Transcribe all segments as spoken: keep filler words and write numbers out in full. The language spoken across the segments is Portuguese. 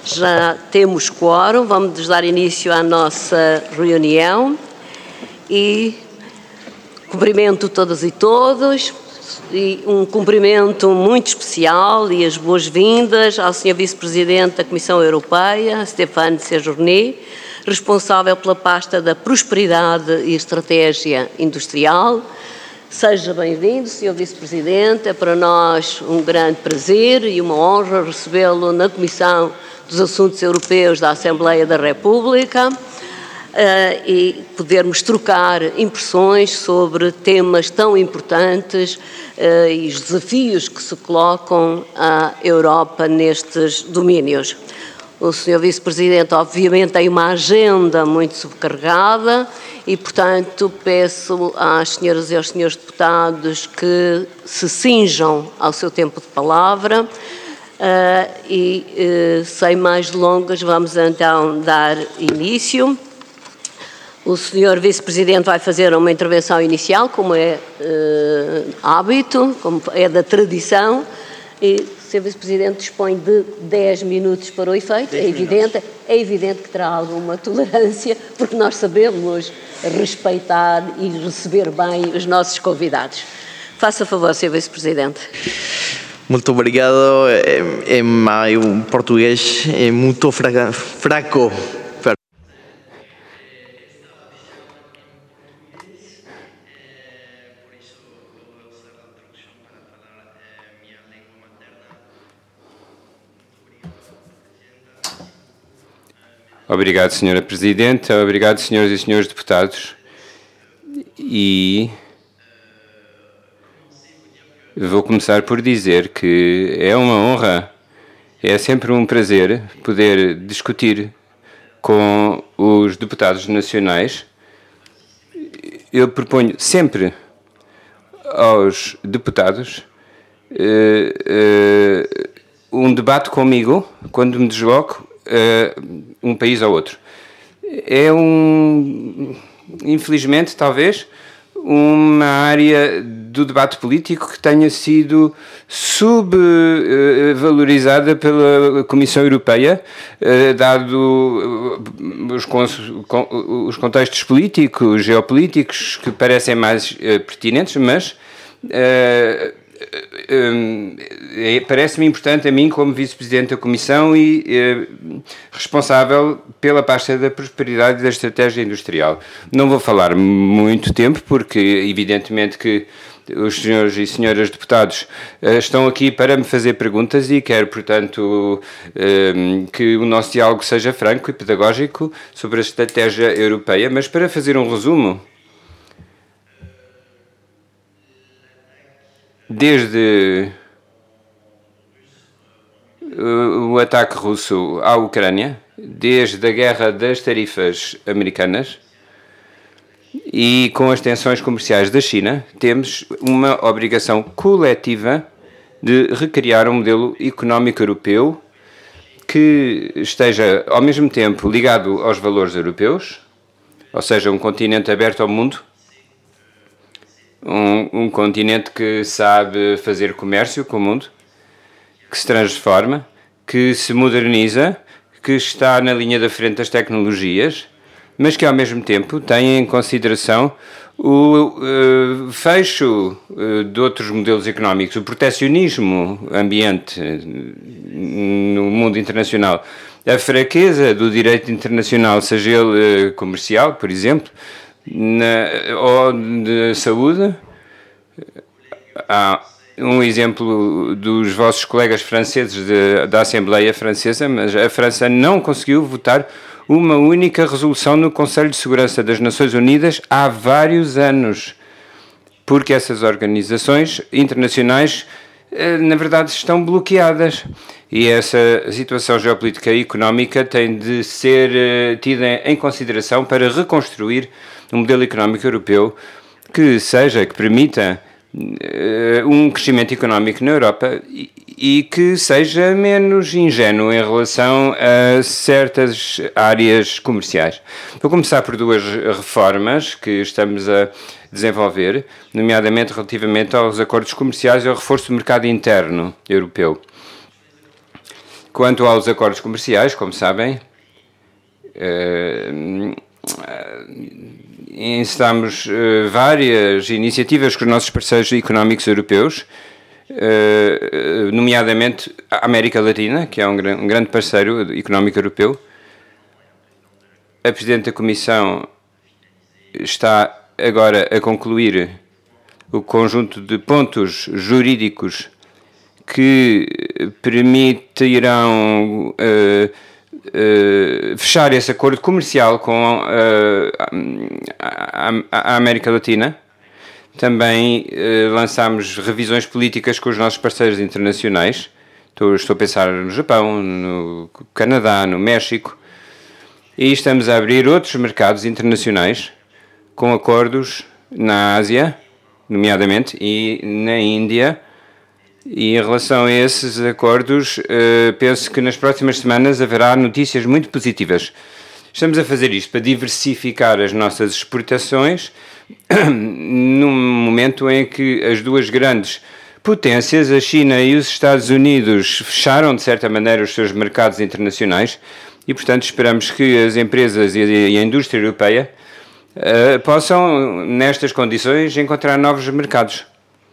Já temos quórum, vamos dar início à nossa reunião e cumprimento todas e todos e um cumprimento muito especial e as boas-vindas ao senhor Vice-Presidente da Comissão Europeia, Stéphane Séjourné, responsável pela pasta da Prosperidade e Estratégia Industrial. Seja bem-vindo, senhor Vice-Presidente, é para nós um grande prazer e uma honra recebê-lo na Comissão dos Assuntos Europeus da Assembleia da República uh, e podermos trocar impressões sobre temas tão importantes uh, e os desafios que se colocam à Europa nestes domínios. O senhor Vice-Presidente, obviamente, tem uma agenda muito subcarregada e, portanto, peço às senhoras e aos senhores deputados que se cinjam ao seu tempo de palavra. Uh, e, uh, sem mais delongas, vamos então dar início. O senhor Vice-Presidente vai fazer uma intervenção inicial, como é uh, hábito, como é da tradição, e o senhor Vice-Presidente dispõe de dez minutos para o efeito. É evidente, é evidente que terá alguma tolerância, porque nós sabemos respeitar e receber bem os nossos convidados. Faça favor, senhor Vice-Presidente. Muito obrigado. É, é meu português é muito fraca, fraco. Obrigado, senhora Presidente. Obrigado, senhoras e senhores deputados. E vou começar por dizer que é uma honra, é sempre um prazer poder discutir com os deputados nacionais. Eu proponho sempre aos deputados uh, uh, um debate comigo quando me desloco uh, um país ao outro. É um, infelizmente, talvez, uma área do debate político que tenha sido subvalorizada pela Comissão Europeia, dado os, os contextos políticos, geopolíticos, que parecem mais pertinentes, mas parece-me importante a mim, como Vice-Presidente da Comissão e responsável pela pasta da Prosperidade e da Estratégia Industrial. Não vou falar muito tempo, porque evidentemente que os senhores e senhoras deputados estão aqui para me fazer perguntas e quero, portanto, que o nosso diálogo seja franco e pedagógico sobre a estratégia europeia, mas para fazer um resumo, desde o ataque russo à Ucrânia, desde a guerra das tarifas americanas e com as tensões comerciais da China, temos uma obrigação coletiva de recriar um modelo económico europeu que esteja ao mesmo tempo ligado aos valores europeus, ou seja, um continente aberto ao mundo, um, um continente que sabe fazer comércio com o mundo, que se transforma, que se moderniza, que está na linha da frente das tecnologias, mas que ao mesmo tempo tem em consideração o uh, fecho uh, de outros modelos económicos, o proteccionismo ambiente no mundo internacional, a fraqueza do direito internacional, seja ele uh, comercial, por exemplo, na, ou de saúde. Há um exemplo dos vossos colegas franceses de, da Assembleia Francesa, mas a França não conseguiu votar uma única resolução no Conselho de Segurança das Nações Unidas há vários anos, porque essas organizações internacionais, na verdade, estão bloqueadas. E essa situação geopolítica e económica tem de ser tida em consideração para reconstruir um modelo económico europeu que seja, que permita um crescimento económico na Europa e, e que seja menos ingênuo em relação a certas áreas comerciais. Vou começar por duas reformas que estamos a desenvolver, nomeadamente relativamente aos acordos comerciais e ao reforço do mercado interno europeu. Quanto aos acordos comerciais, como sabem, encetámos várias iniciativas com os nossos parceiros económicos europeus, nomeadamente a América Latina, que é um grande parceiro económico europeu. A Presidente da Comissão está agora a concluir o conjunto de pontos jurídicos que permitirão uh, uh, fechar esse acordo comercial com uh, a, a, a América Latina. Também uh, lançámos revisões políticas com os nossos parceiros internacionais. Estou, estou a pensar no Japão, no Canadá, no México. E estamos a abrir outros mercados internacionais com acordos na Ásia, nomeadamente, e na Índia. E em relação a esses acordos, uh, penso que nas próximas semanas haverá notícias muito positivas. Estamos a fazer isto para diversificar as nossas exportações num momento em que as duas grandes potências, a China e os Estados Unidos, fecharam de certa maneira os seus mercados internacionais e, portanto, esperamos que as empresas e a indústria europeia uh, possam, nestas condições, encontrar novos mercados.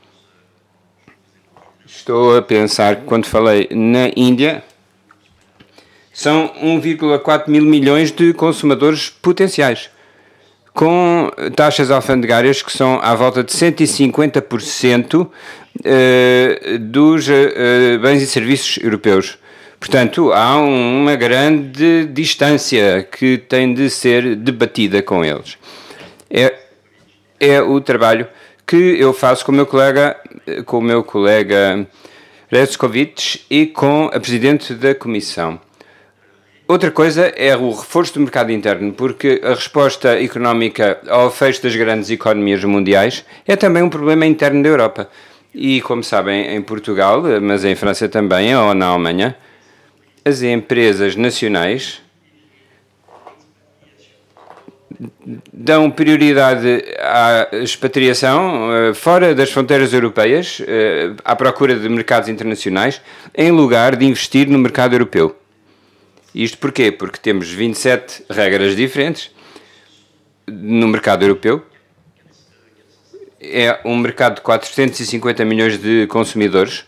Estou a pensar que, quando falei na Índia, são um vírgula quatro mil milhões de consumidores potenciais, com taxas alfandegárias que são à volta de cento e cinquenta por cento dos bens e serviços europeus. Portanto, há uma grande distância que tem de ser debatida com eles. É, é o trabalho que eu faço com o meu colega, com o meu colega Rezkovic e com a Presidente da Comissão. Outra coisa é o reforço do mercado interno, porque a resposta económica ao fecho das grandes economias mundiais é também um problema interno da Europa. E, como sabem, em Portugal, mas em França também, ou na Alemanha, as empresas nacionais dão prioridade à expatriação fora das fronteiras europeias, à procura de mercados internacionais, em lugar de investir no mercado europeu. Isto porquê? Porque temos vinte e sete regras diferentes no mercado europeu. É um mercado de quatrocentos e cinquenta milhões de consumidores,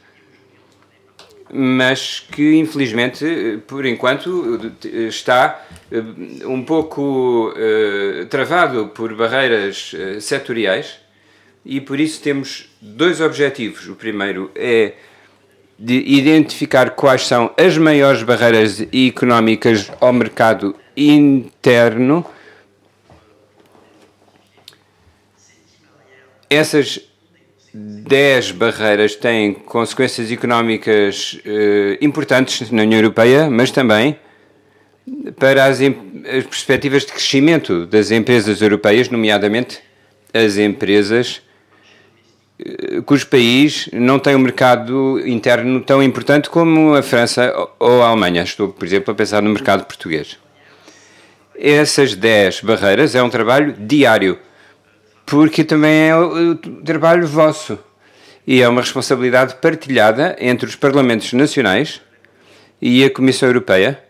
mas que, infelizmente, por enquanto, está um pouco uh, travado por barreiras uh, setoriais e, por isso, temos dois objetivos. O primeiro é de identificar quais são as maiores barreiras económicas ao mercado interno. Essas dez barreiras têm consequências económicas eh, importantes na União Europeia, mas também para as, as perspectivas de crescimento das empresas europeias, nomeadamente as empresas eh, cujo país não tem um mercado interno tão importante como a França ou a Alemanha. Estou, por exemplo, a pensar no mercado português. Essas dez barreiras é um trabalho diário, porque também é o trabalho vosso e é uma responsabilidade partilhada entre os Parlamentos Nacionais e a Comissão Europeia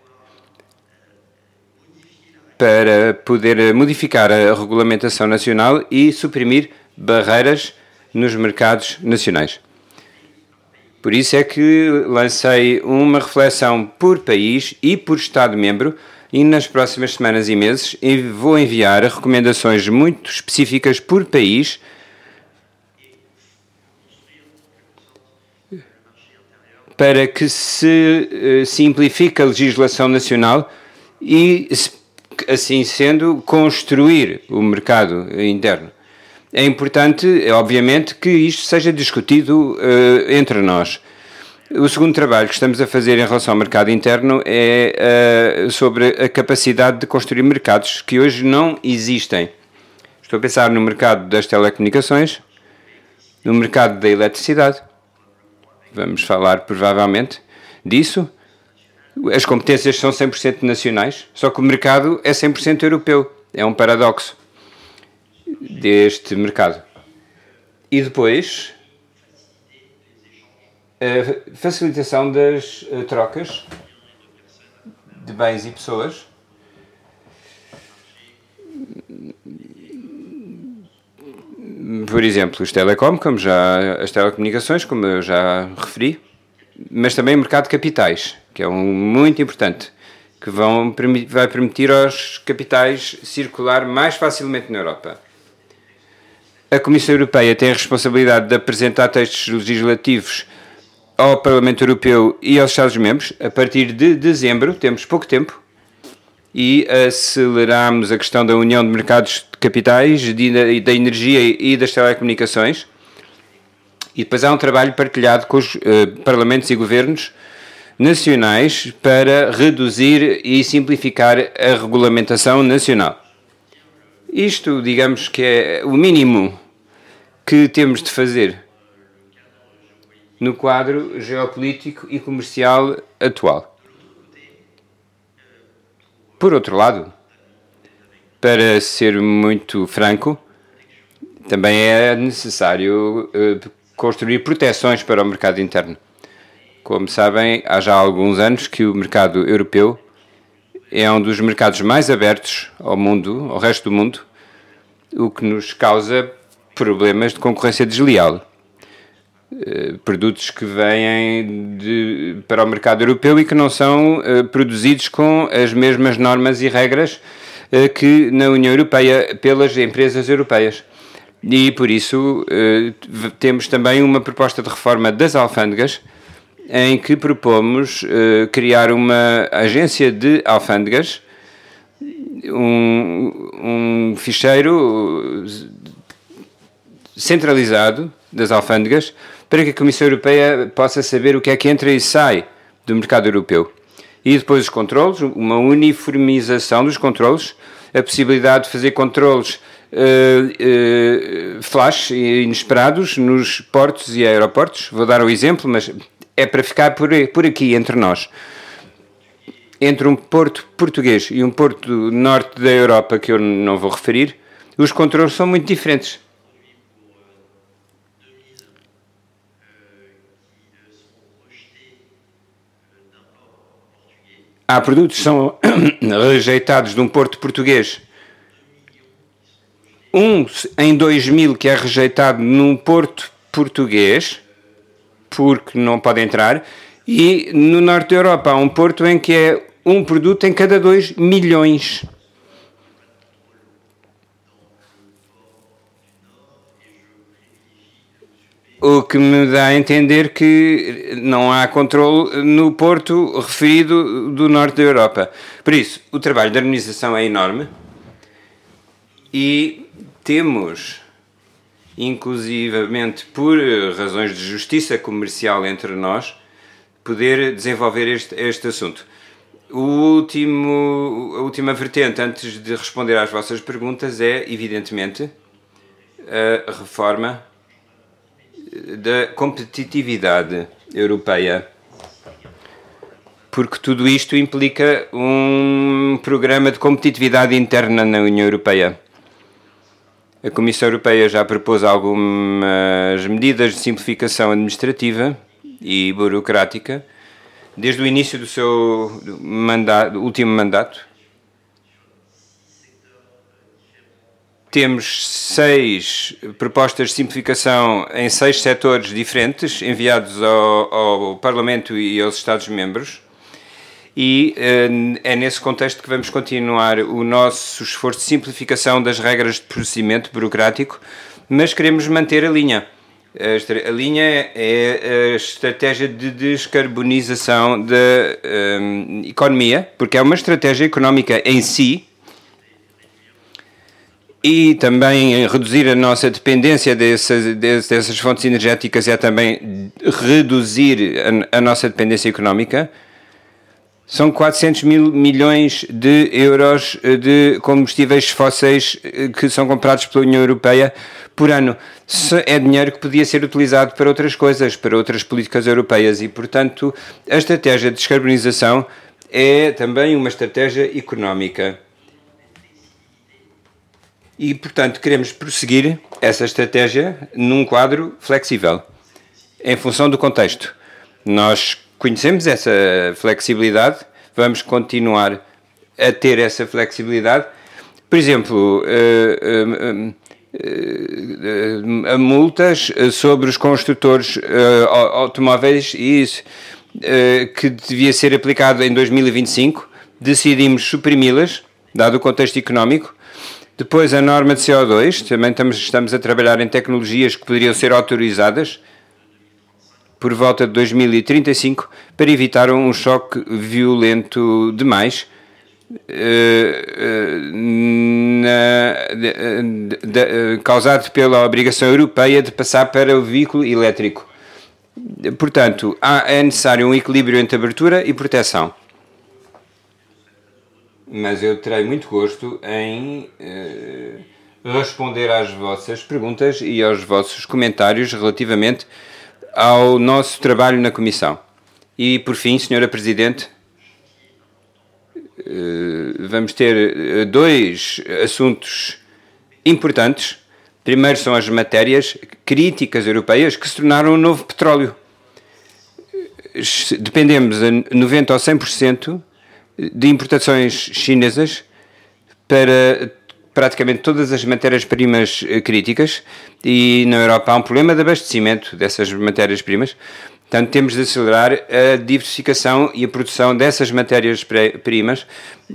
para poder modificar a regulamentação nacional e suprimir barreiras nos mercados nacionais. Por isso é que lancei uma reflexão por país e por Estado-membro e nas próximas semanas e meses vou enviar recomendações muito específicas por país para que se simplifique a legislação nacional e, assim sendo, construir o mercado interno. É importante, obviamente, que isto seja discutido uh, entre nós. O segundo trabalho que estamos a fazer em relação ao mercado interno é uh, sobre a capacidade de construir mercados que hoje não existem. Estou a pensar no mercado das telecomunicações, no mercado da eletricidade. Vamos falar provavelmente disso. As competências são cem por cento nacionais, só que o mercado é cem por cento europeu. É um paradoxo deste mercado. E depois a facilitação das uh, trocas de bens e pessoas, por exemplo, os telecom, como já, as telecomunicações, como eu já referi, mas também o mercado de capitais, que é um muito importante, que vão, vai permitir aos capitais circular mais facilmente na Europa. A Comissão Europeia tem a responsabilidade de apresentar textos legislativos ao Parlamento Europeu e aos Estados-membros. A partir de dezembro, temos pouco tempo, e aceleramos a questão da União de Mercados de Capitais, de, da energia e das telecomunicações. E depois há um trabalho partilhado com os uh, parlamentos e governos nacionais para reduzir e simplificar a regulamentação nacional. Isto, digamos que é o mínimo que temos de fazer no quadro geopolítico e comercial atual. Por outro lado, para ser muito franco, também é necessário uh, construir proteções para o mercado interno. Como sabem, há já alguns anos que o mercado europeu é um dos mercados mais abertos ao mundo, ao resto do mundo, o que nos causa problemas de concorrência desleal. Uh, produtos que vêm de, para o mercado europeu e que não são uh, produzidos com as mesmas normas e regras uh, que na União Europeia pelas empresas europeias. E por isso uh, temos também uma proposta de reforma das alfândegas, em que propomos uh, criar uma agência de alfândegas, um, um ficheiro centralizado das alfândegas, para que a Comissão Europeia possa saber o que é que entra e sai do mercado europeu. E depois os controlos, uma uniformização dos controlos, a possibilidade de fazer controlos uh, uh, flash inesperados nos portos e aeroportos. Vou dar um exemplo, mas é para ficar por, por aqui entre nós. Entre um porto português e um porto do norte da Europa, que eu não vou referir, os controlos são muito diferentes. Há produtos que são rejeitados de um porto português. Um em dois mil que é rejeitado num porto português, porque não pode entrar, e no norte da Europa há um porto em que é um produto em cada dois milhões. O que me dá a entender que não há controle no porto referido do norte da Europa. Por isso, o trabalho de harmonização é enorme e temos, inclusivamente por razões de justiça comercial entre nós, poder desenvolver este, este assunto. O último, a última vertente, antes de responder às vossas perguntas, é, evidentemente, a reforma da competitividade europeia, porque tudo isto implica um programa de competitividade interna na União Europeia. A Comissão Europeia já propôs algumas medidas de simplificação administrativa e burocrática desde o início do seu mandato, último mandato. Temos seis propostas de simplificação em seis setores diferentes, enviados ao, ao Parlamento e aos Estados-membros, e uh, é nesse contexto que vamos continuar o nosso esforço de simplificação das regras de procedimento burocrático, mas queremos manter a linha. A, a linha é a estratégia de descarbonização da um, economia, porque é uma estratégia económica em si, e também reduzir a nossa dependência dessas, dessas fontes energéticas é também reduzir a, a nossa dependência económica. São quatrocentos mil milhões de euros de combustíveis fósseis que são comprados pela União Europeia por ano. É dinheiro que podia ser utilizado para outras coisas, para outras políticas europeias, e, portanto, a estratégia de descarbonização é também uma estratégia económica. E, portanto, queremos prosseguir essa estratégia num quadro flexível, em função do contexto. Nós conhecemos essa flexibilidade, vamos continuar a ter essa flexibilidade. Por exemplo, uh, uh, uh, uh, multas sobre os construtores uh, automóveis, e isso, uh, que devia ser aplicado em dois mil e vinte e cinco, decidimos suprimi-las, dado o contexto económico. Depois a norma de C O dois, também estamos, estamos a trabalhar em tecnologias que poderiam ser autorizadas por volta de dois mil e trinta e cinco para evitar um choque violento demais uh, uh, na, de, de, de, causado pela obrigação europeia de passar para o veículo elétrico. Portanto, há, é necessário um equilíbrio entre abertura e proteção. Mas eu terei muito gosto em uh, responder às vossas perguntas e aos vossos comentários relativamente ao nosso trabalho na Comissão. E, por fim, senhora Presidente, uh, vamos ter dois assuntos importantes. Primeiro são as matérias críticas europeias que se tornaram o novo petróleo. Dependemos a noventa ou cem por cento de importações chinesas para praticamente todas as matérias-primas críticas, e na Europa há um problema de abastecimento dessas matérias-primas. Portanto, temos de acelerar a diversificação e a produção dessas matérias-primas.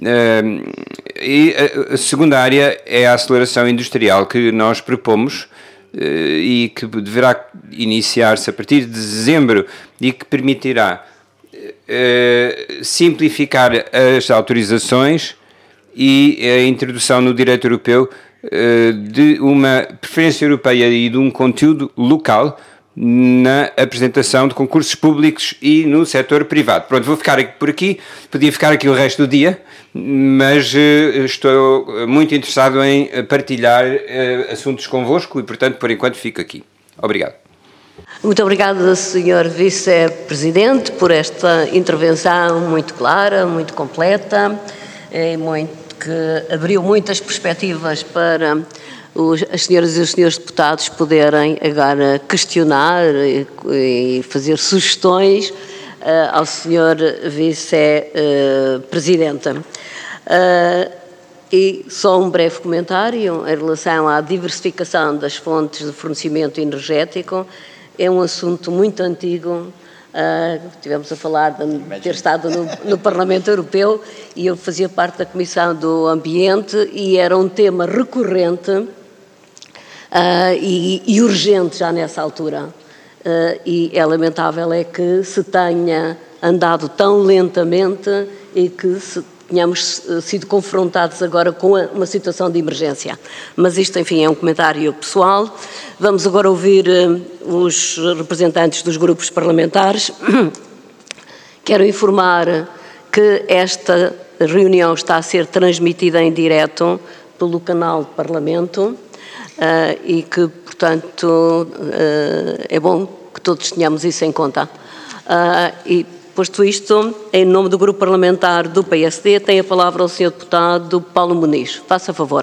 E a segunda área é a aceleração industrial que nós propomos e que deverá iniciar-se a partir de dezembro e que permitirá Uh, simplificar as autorizações e a introdução no direito europeu uh, de uma preferência europeia e de um conteúdo local na apresentação de concursos públicos e no setor privado. Pronto, vou ficar por aqui, podia ficar aqui o resto do dia, mas uh, estou muito interessado em partilhar uh, assuntos convosco e, portanto, por enquanto fico aqui. Obrigado. Muito obrigada, senhor Vice-Presidente, por esta intervenção muito clara, muito completa, e muito, que abriu muitas perspectivas para os, as senhoras e os senhores deputados poderem agora questionar e, e fazer sugestões uh, ao senhor Vice-Presidente. Uh, e só um breve comentário em relação à diversificação das fontes de fornecimento energético. É um assunto muito antigo, uh, tivemos a falar de ter estado no, no Parlamento Europeu, e eu fazia parte da Comissão do Ambiente, e era um tema recorrente uh, e, e urgente já nessa altura. Uh, e é lamentável é que se tenha andado tão lentamente e que se tenhamos sido confrontados agora com uma situação de emergência. Mas isto, enfim, é um comentário pessoal. Vamos agora ouvir os representantes dos grupos parlamentares. Quero informar que esta reunião está a ser transmitida em direto pelo canal do Parlamento uh, e que, portanto, uh, é bom que todos tenhamos isso em conta. Uh, e Posto isto, em nome do Grupo Parlamentar do P S D, tem a palavra o senhor Deputado Paulo Muniz. Faça favor.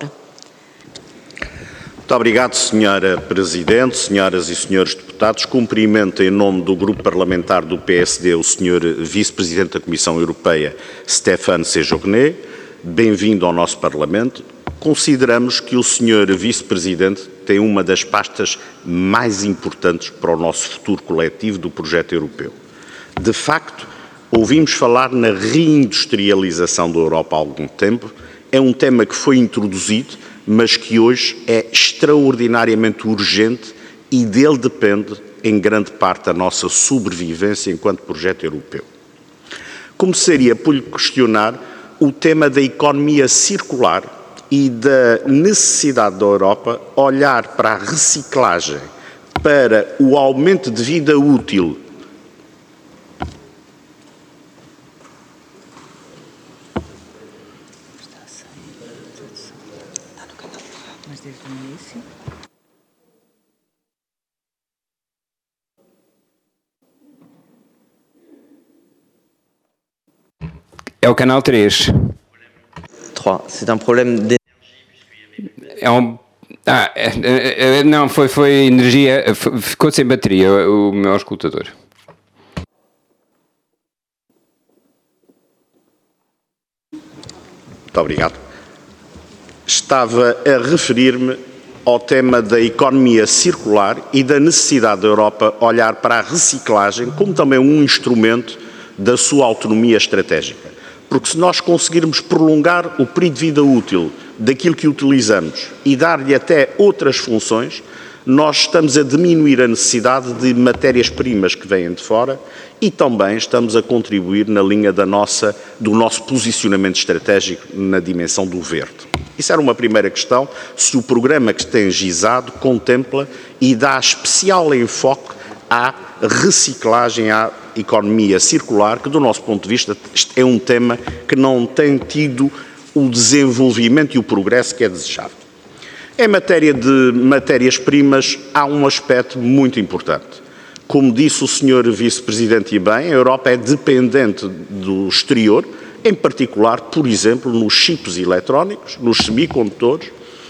Muito obrigado, senhora Presidente, senhoras e senhores deputados. Cumprimento em nome do Grupo Parlamentar do P S D o senhor Vice-Presidente da Comissão Europeia, Stéphane Séjourné. Bem-vindo ao nosso Parlamento. Consideramos que o senhor Vice-Presidente tem uma das pastas mais importantes para o nosso futuro coletivo do projeto europeu. De facto, ouvimos falar na reindustrialização da Europa há algum tempo. É um tema que foi introduzido, mas que hoje é extraordinariamente urgente e dele depende, em grande parte, a nossa sobrevivência enquanto projeto europeu. Começaria por lhe questionar o tema da economia circular e da necessidade da Europa olhar para a reciclagem, para o aumento de vida útil É o canal três. três. C'est un problème de... É um... Ah, é, é, não, foi, foi energia... Ficou sem bateria o meu escutador. Muito obrigado. Estava a referir-me ao tema da economia circular e da necessidade da Europa olhar para a reciclagem como também um instrumento da sua autonomia estratégica. Porque se nós conseguirmos prolongar o período de vida útil daquilo que utilizamos e dar-lhe até outras funções, nós estamos a diminuir a necessidade de matérias-primas que vêm de fora e também estamos a contribuir na linha da nossa, do nosso posicionamento estratégico na dimensão do verde. Isso era uma primeira questão, se o programa que tem gizado contempla e dá especial enfoque à reciclagem, à economia circular, que do nosso ponto de vista é um tema que não tem tido o desenvolvimento e o progresso que é desejável. Em matéria de matérias-primas, há um aspecto muito importante. Como disse o senhor Vice-Presidente e bem, a Europa é dependente do exterior, em particular, por exemplo, nos chips eletrónicos, nos semicondutores,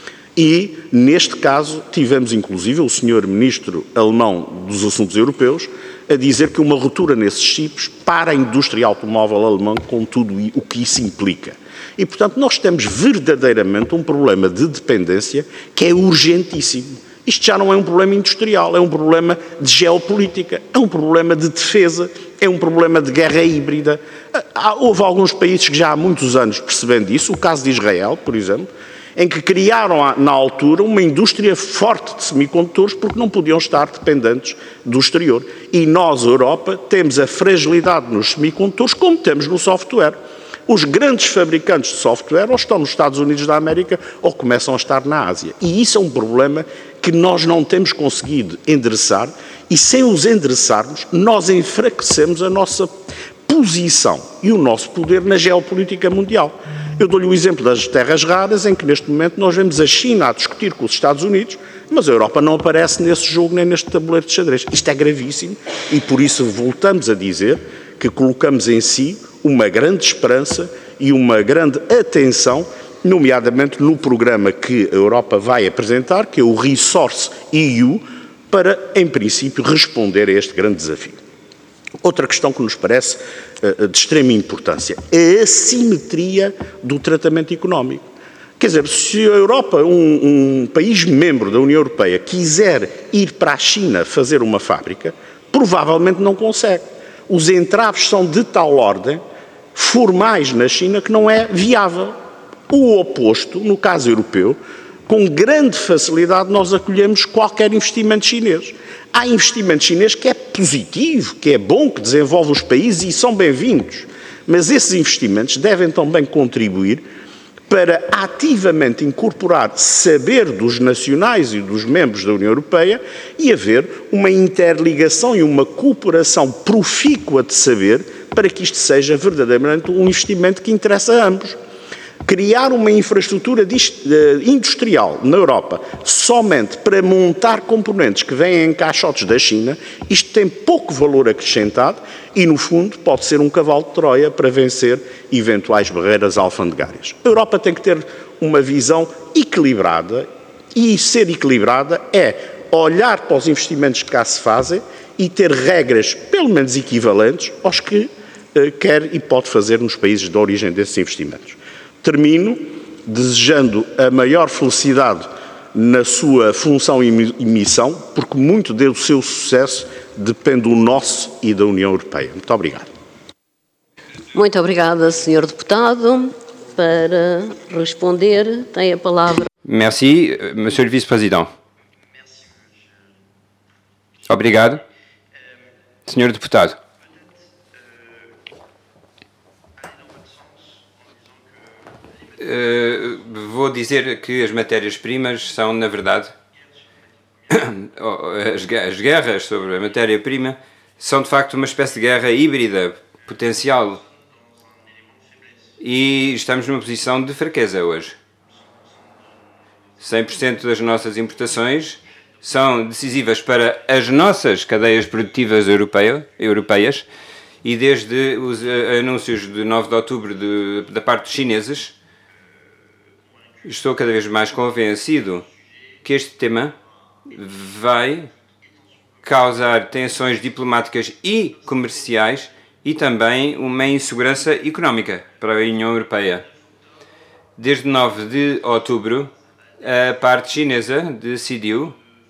e, neste caso, tivemos inclusive o senhor Ministro alemão dos Assuntos Europeus a dizer que uma ruptura nesses chips para a indústria automóvel alemã, com tudo o que isso implica. E, portanto, nós temos verdadeiramente um problema de dependência que é urgentíssimo. Isto já não é um problema industrial, é um problema de geopolítica, é um problema de defesa, é um problema de guerra híbrida. Houve alguns países que já há muitos anos percebendo isso, o caso de Israel, por exemplo, em que criaram na altura uma indústria forte de semicondutores porque não podiam estar dependentes do exterior. E nós, Europa, temos a fragilidade nos semicondutores como temos no software. Os grandes fabricantes de software ou estão nos Estados Unidos da América ou começam a estar na Ásia. E isso é um problema que nós não temos conseguido endereçar e sem os endereçarmos nós enfraquecemos a nossa posição e o nosso poder na geopolítica mundial. Eu dou-lhe o exemplo das terras raras, em que neste momento nós vemos a China a discutir com os Estados Unidos, mas a Europa não aparece nesse jogo nem neste tabuleiro de xadrez. Isto é gravíssimo e por isso voltamos a dizer que colocamos em si uma grande esperança e uma grande atenção, nomeadamente no programa que a Europa vai apresentar, que é o Resource E U, para, em princípio, responder a este grande desafio. Outra questão que nos parece uh, de extrema importância é a assimetria do tratamento económico. Quer dizer, se a Europa, um, um país membro da União Europeia, quiser ir para a China fazer uma fábrica, provavelmente não consegue. Os entraves são de tal ordem, formais na China, que não é viável. O oposto, no caso europeu, com grande facilidade nós acolhemos qualquer investimento chinês. Há investimento chinês que é positivo, que é bom, que desenvolve os países e são bem-vindos. Mas esses investimentos devem também contribuir para ativamente incorporar saber dos nacionais e dos membros da União Europeia e haver uma interligação e uma cooperação profícua de saber para que isto seja verdadeiramente um investimento que interessa a ambos. Criar uma infraestrutura industrial na Europa somente para montar componentes que vêm em caixotes da China, isto tem pouco valor acrescentado e, no fundo, pode ser um cavalo de Troia para vencer eventuais barreiras alfandegárias. A Europa tem que ter uma visão equilibrada e ser equilibrada é olhar para os investimentos que cá se fazem e ter regras, pelo menos equivalentes, aos que uh, quer e pode fazer nos países de origem desses investimentos. Termino desejando a maior felicidade na sua função e missão, porque muito do seu sucesso depende do nosso e da União Europeia. Muito obrigado. Muito obrigada, senhor Deputado. Para responder, tem a palavra. Merci, Monsieur le Vice-Président. Obrigado. senhor Deputado. Uh, vou dizer que as matérias-primas são, na verdade, as, as guerras sobre a matéria-prima são, de facto, uma espécie de guerra híbrida, potencial. E estamos numa posição de fraqueza hoje. cem por cento das nossas importações são decisivas para as nossas cadeias produtivas europeia, europeias e desde os anúncios de nove de outubro de, da parte dos chineses, estou cada vez mais convencido que este tema vai causar tensões diplomáticas e comerciais e também uma insegurança económica para a União Europeia. Desde nove de outubro, a parte chinesa decidiu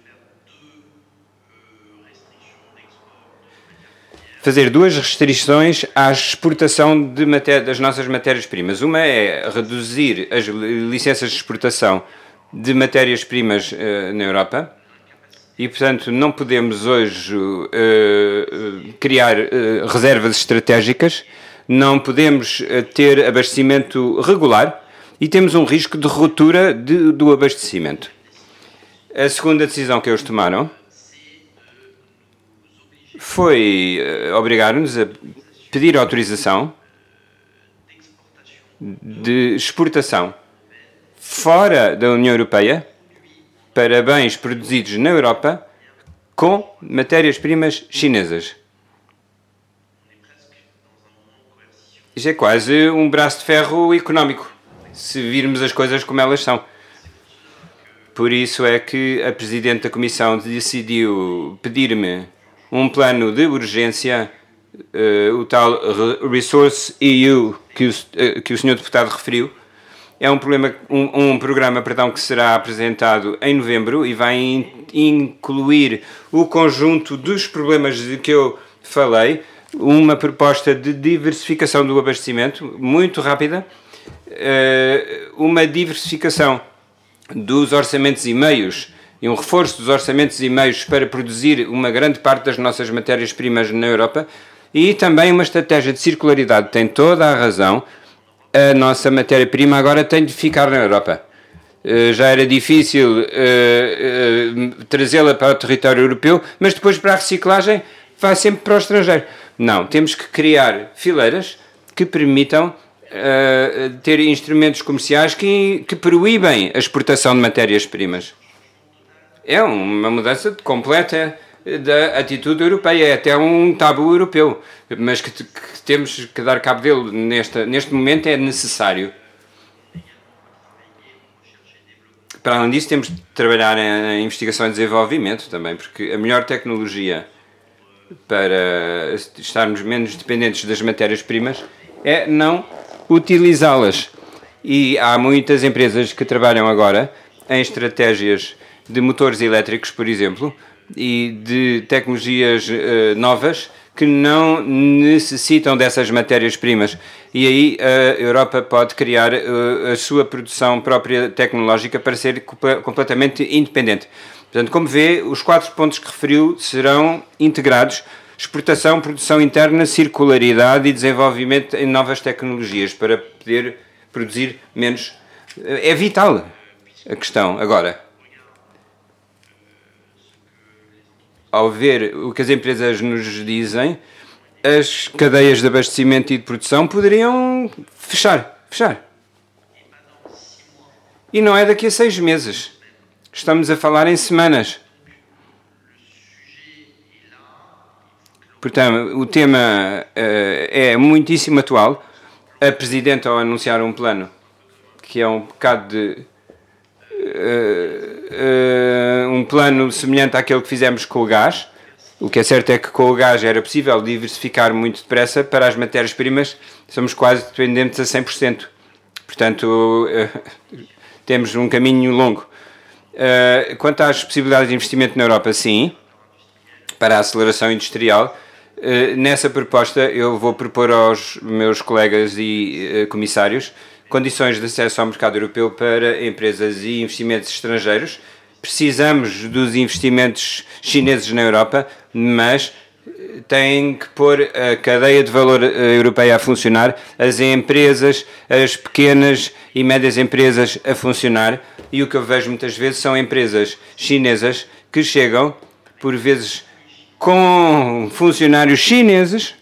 fazer duas restrições à exportação de matéria, das nossas matérias-primas. Uma é reduzir as licenças de exportação de matérias-primas uh, na Europa e, portanto, não podemos hoje uh, uh, criar uh, reservas estratégicas, não podemos uh, ter abastecimento regular e temos um risco de ruptura de, do abastecimento. A segunda decisão que eles tomaram foi uh, obrigar-nos a pedir autorização de exportação fora da União Europeia para bens produzidos na Europa com matérias-primas chinesas. Isto é quase um braço de ferro económico, se virmos as coisas como elas são. Por isso é que a Presidente da Comissão decidiu pedir-me um plano de urgência, uh, o tal Resource E U que o, uh, que o senhor Deputado referiu. É um, problema, um, um programa perdão, que será apresentado em novembro e vai in, incluir o conjunto dos problemas de que eu falei, uma proposta de diversificação do abastecimento muito rápida, uh, uma diversificação dos orçamentos e meios e um reforço dos orçamentos e meios para produzir uma grande parte das nossas matérias-primas na Europa e também uma estratégia de circularidade. Tem toda a razão. A nossa matéria-prima agora tem de ficar na Europa. Uh, já era difícil uh, uh, trazê-la para o território europeu, mas depois para a reciclagem vai sempre para o estrangeiro. Não, temos que criar fileiras que permitam uh, ter instrumentos comerciais que, que proíbem a exportação de matérias-primas. É uma mudança completa da atitude europeia, é até um tabu europeu, mas que, que temos que dar cabo dele nesta, neste momento é necessário. Para além disso, temos de trabalhar em investigação e desenvolvimento também, porque a melhor tecnologia para estarmos menos dependentes das matérias-primas é não utilizá-las. E há muitas empresas que trabalham agora em estratégias de motores elétricos, por exemplo, e de tecnologias uh, novas que não necessitam dessas matérias-primas. E aí a Europa pode criar uh, a sua produção própria tecnológica para ser comp- completamente independente. Portanto, como vê, os quatro pontos que referiu serão integrados: exportação, produção interna, circularidade e desenvolvimento em novas tecnologias para poder produzir menos. É vital a questão agora. Ao ver o que as empresas nos dizem, as cadeias de abastecimento e de produção poderiam fechar, fechar. E não é daqui a seis meses. Estamos a falar em semanas. Portanto, o tema uh, é muitíssimo atual. A Presidente, ao anunciar um plano, que é um bocado de... Uh, uh, um plano semelhante àquele que fizemos com o gás. O que é certo é que com o gás era possível diversificar muito depressa. Para as matérias-primas somos quase dependentes a cem por cento. Portanto, uh, temos um caminho longo. Uh, quanto às possibilidades de investimento na Europa, sim, para a aceleração industrial, uh, nessa proposta eu vou propor aos meus colegas e uh, comissários condições de acesso ao mercado europeu para empresas e investimentos estrangeiros. Precisamos dos investimentos chineses na Europa, mas tem que pôr a cadeia de valor europeia a funcionar, as empresas, as pequenas e médias empresas a funcionar, e o que eu vejo muitas vezes são empresas chinesas que chegam, por vezes, com funcionários chineses.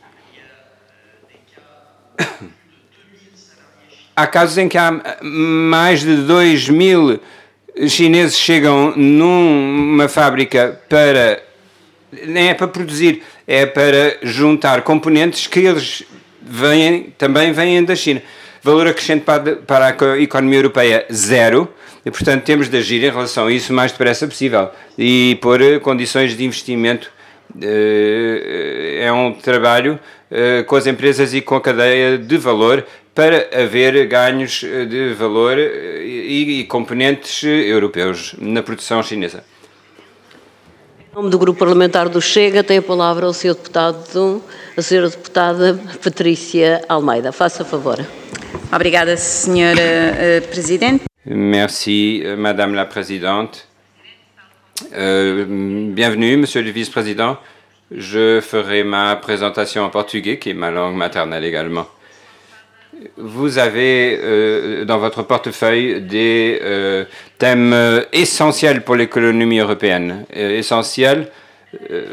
Há casos em que há mais de dois mil chineses chegam numa fábrica para... nem é para produzir, é para juntar componentes que eles vêm, também vêm da China. Valor acrescentado para a economia europeia, zero. E, portanto, temos de agir em relação a isso o mais depressa possível. E pôr condições de investimento. É um trabalho com as empresas e com a cadeia de valor para haver ganhos de valor e, e componentes europeus na produção chinesa. Em nome do Grupo Parlamentar do Chega, tem a palavra o senhor Deputado, a senhora Deputada Patrícia Almeida. Faça favor. Obrigada, senhora uh, Presidente. Merci, Madame la Présidente. Euh, bienvenue, Monsieur le Vice-président. Je ferai ma présentation en portugais, qui est ma langue maternelle également. Vous avez euh, dans votre portefeuille des euh, thèmes euh, essentiels pour l'économie européenne. Euh, essentiels, euh,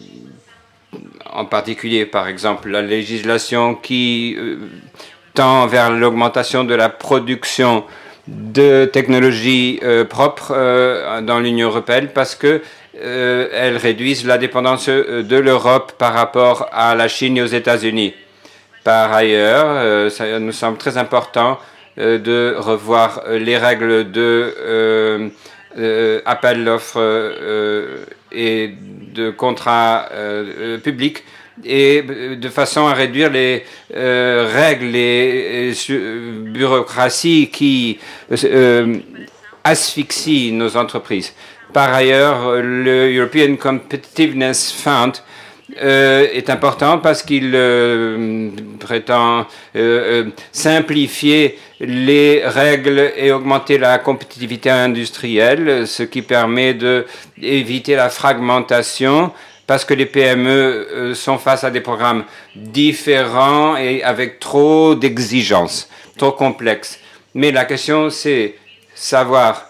en particulier, par exemple, la législation qui euh, tend vers l'augmentation de la production de technologies euh, propres euh, dans l'Union européenne parce que euh, elles réduisent la dépendance de l'Europe par rapport à la Chine et aux États-Unis. Par ailleurs, euh, ça nous semble très important euh, de revoir les règles de euh, euh, appel d'offres euh, et de contrats euh, publics et de façon à réduire les euh, règles et, et bureaucraties qui euh, asphyxient nos entreprises. Par ailleurs, le European Competitiveness Fund euh, est important parce qu'il euh, prétend euh, simplifier les règles et augmenter la compétitivité industrielle, ce qui permet d'éviter la fragmentation parce que les P M E sont face à des programmes différents et avec trop d'exigences, trop complexes. Mais la question, c'est savoir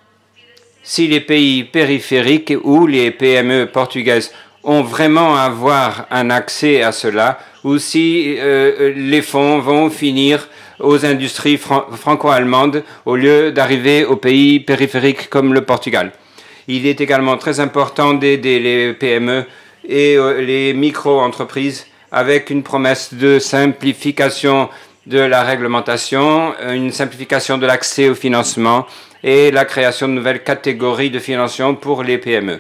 si les pays périphériques ou les P M E portugaises ont vraiment à avoir un accès à cela ou si euh, les fonds vont finir aux industries fran- franco-allemandes au lieu d'arriver aux pays périphériques comme le Portugal. Il est également très important d'aider les P M E et les micro-entreprises avec une promesse de simplification de la réglementation, une simplification de l'accès au financement et la création de nouvelles catégories de financement pour les P M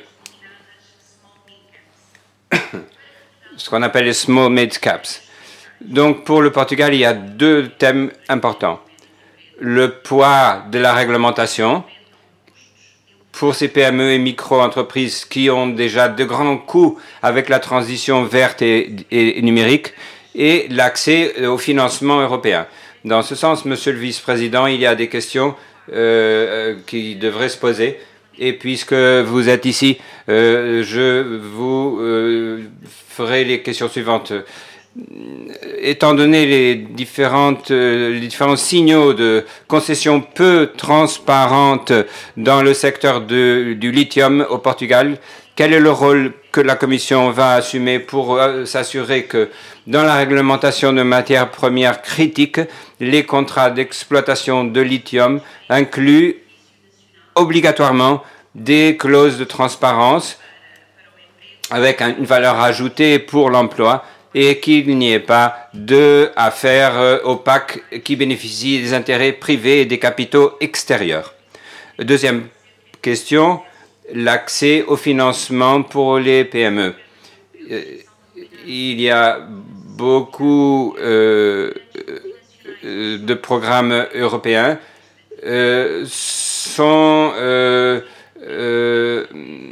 E. Ce qu'on appelle les small mid caps. Donc pour le Portugal, il y a deux thèmes importants. Le poids de la réglementation pour ces P M E et micro-entreprises qui ont déjà de grands coûts avec la transition verte et, et, et numérique et l'accès au financement européen. Dans ce sens, Monsieur le Vice-président, il y a des questions euh, qui devraient se poser. Et puisque vous êtes ici, euh, je vous euh, ferai les questions suivantes. Étant donné les, différentes, euh, les différents signaux de concessions peu transparentes dans le secteur de, du lithium au Portugal, quel est le rôle que la Commission va assumer pour euh, s'assurer que dans la réglementation de matières premières critiques, les contrats d'exploitation de lithium incluent obligatoirement des clauses de transparence avec un, une valeur ajoutée pour l'emploi et qu'il n'y ait pas d'affaires euh, opaques qui bénéficient des intérêts privés et des capitaux extérieurs. Deuxième question, l'accès au financement pour les P M E. Euh, il y a beaucoup euh, de programmes européens euh, sont euh, euh,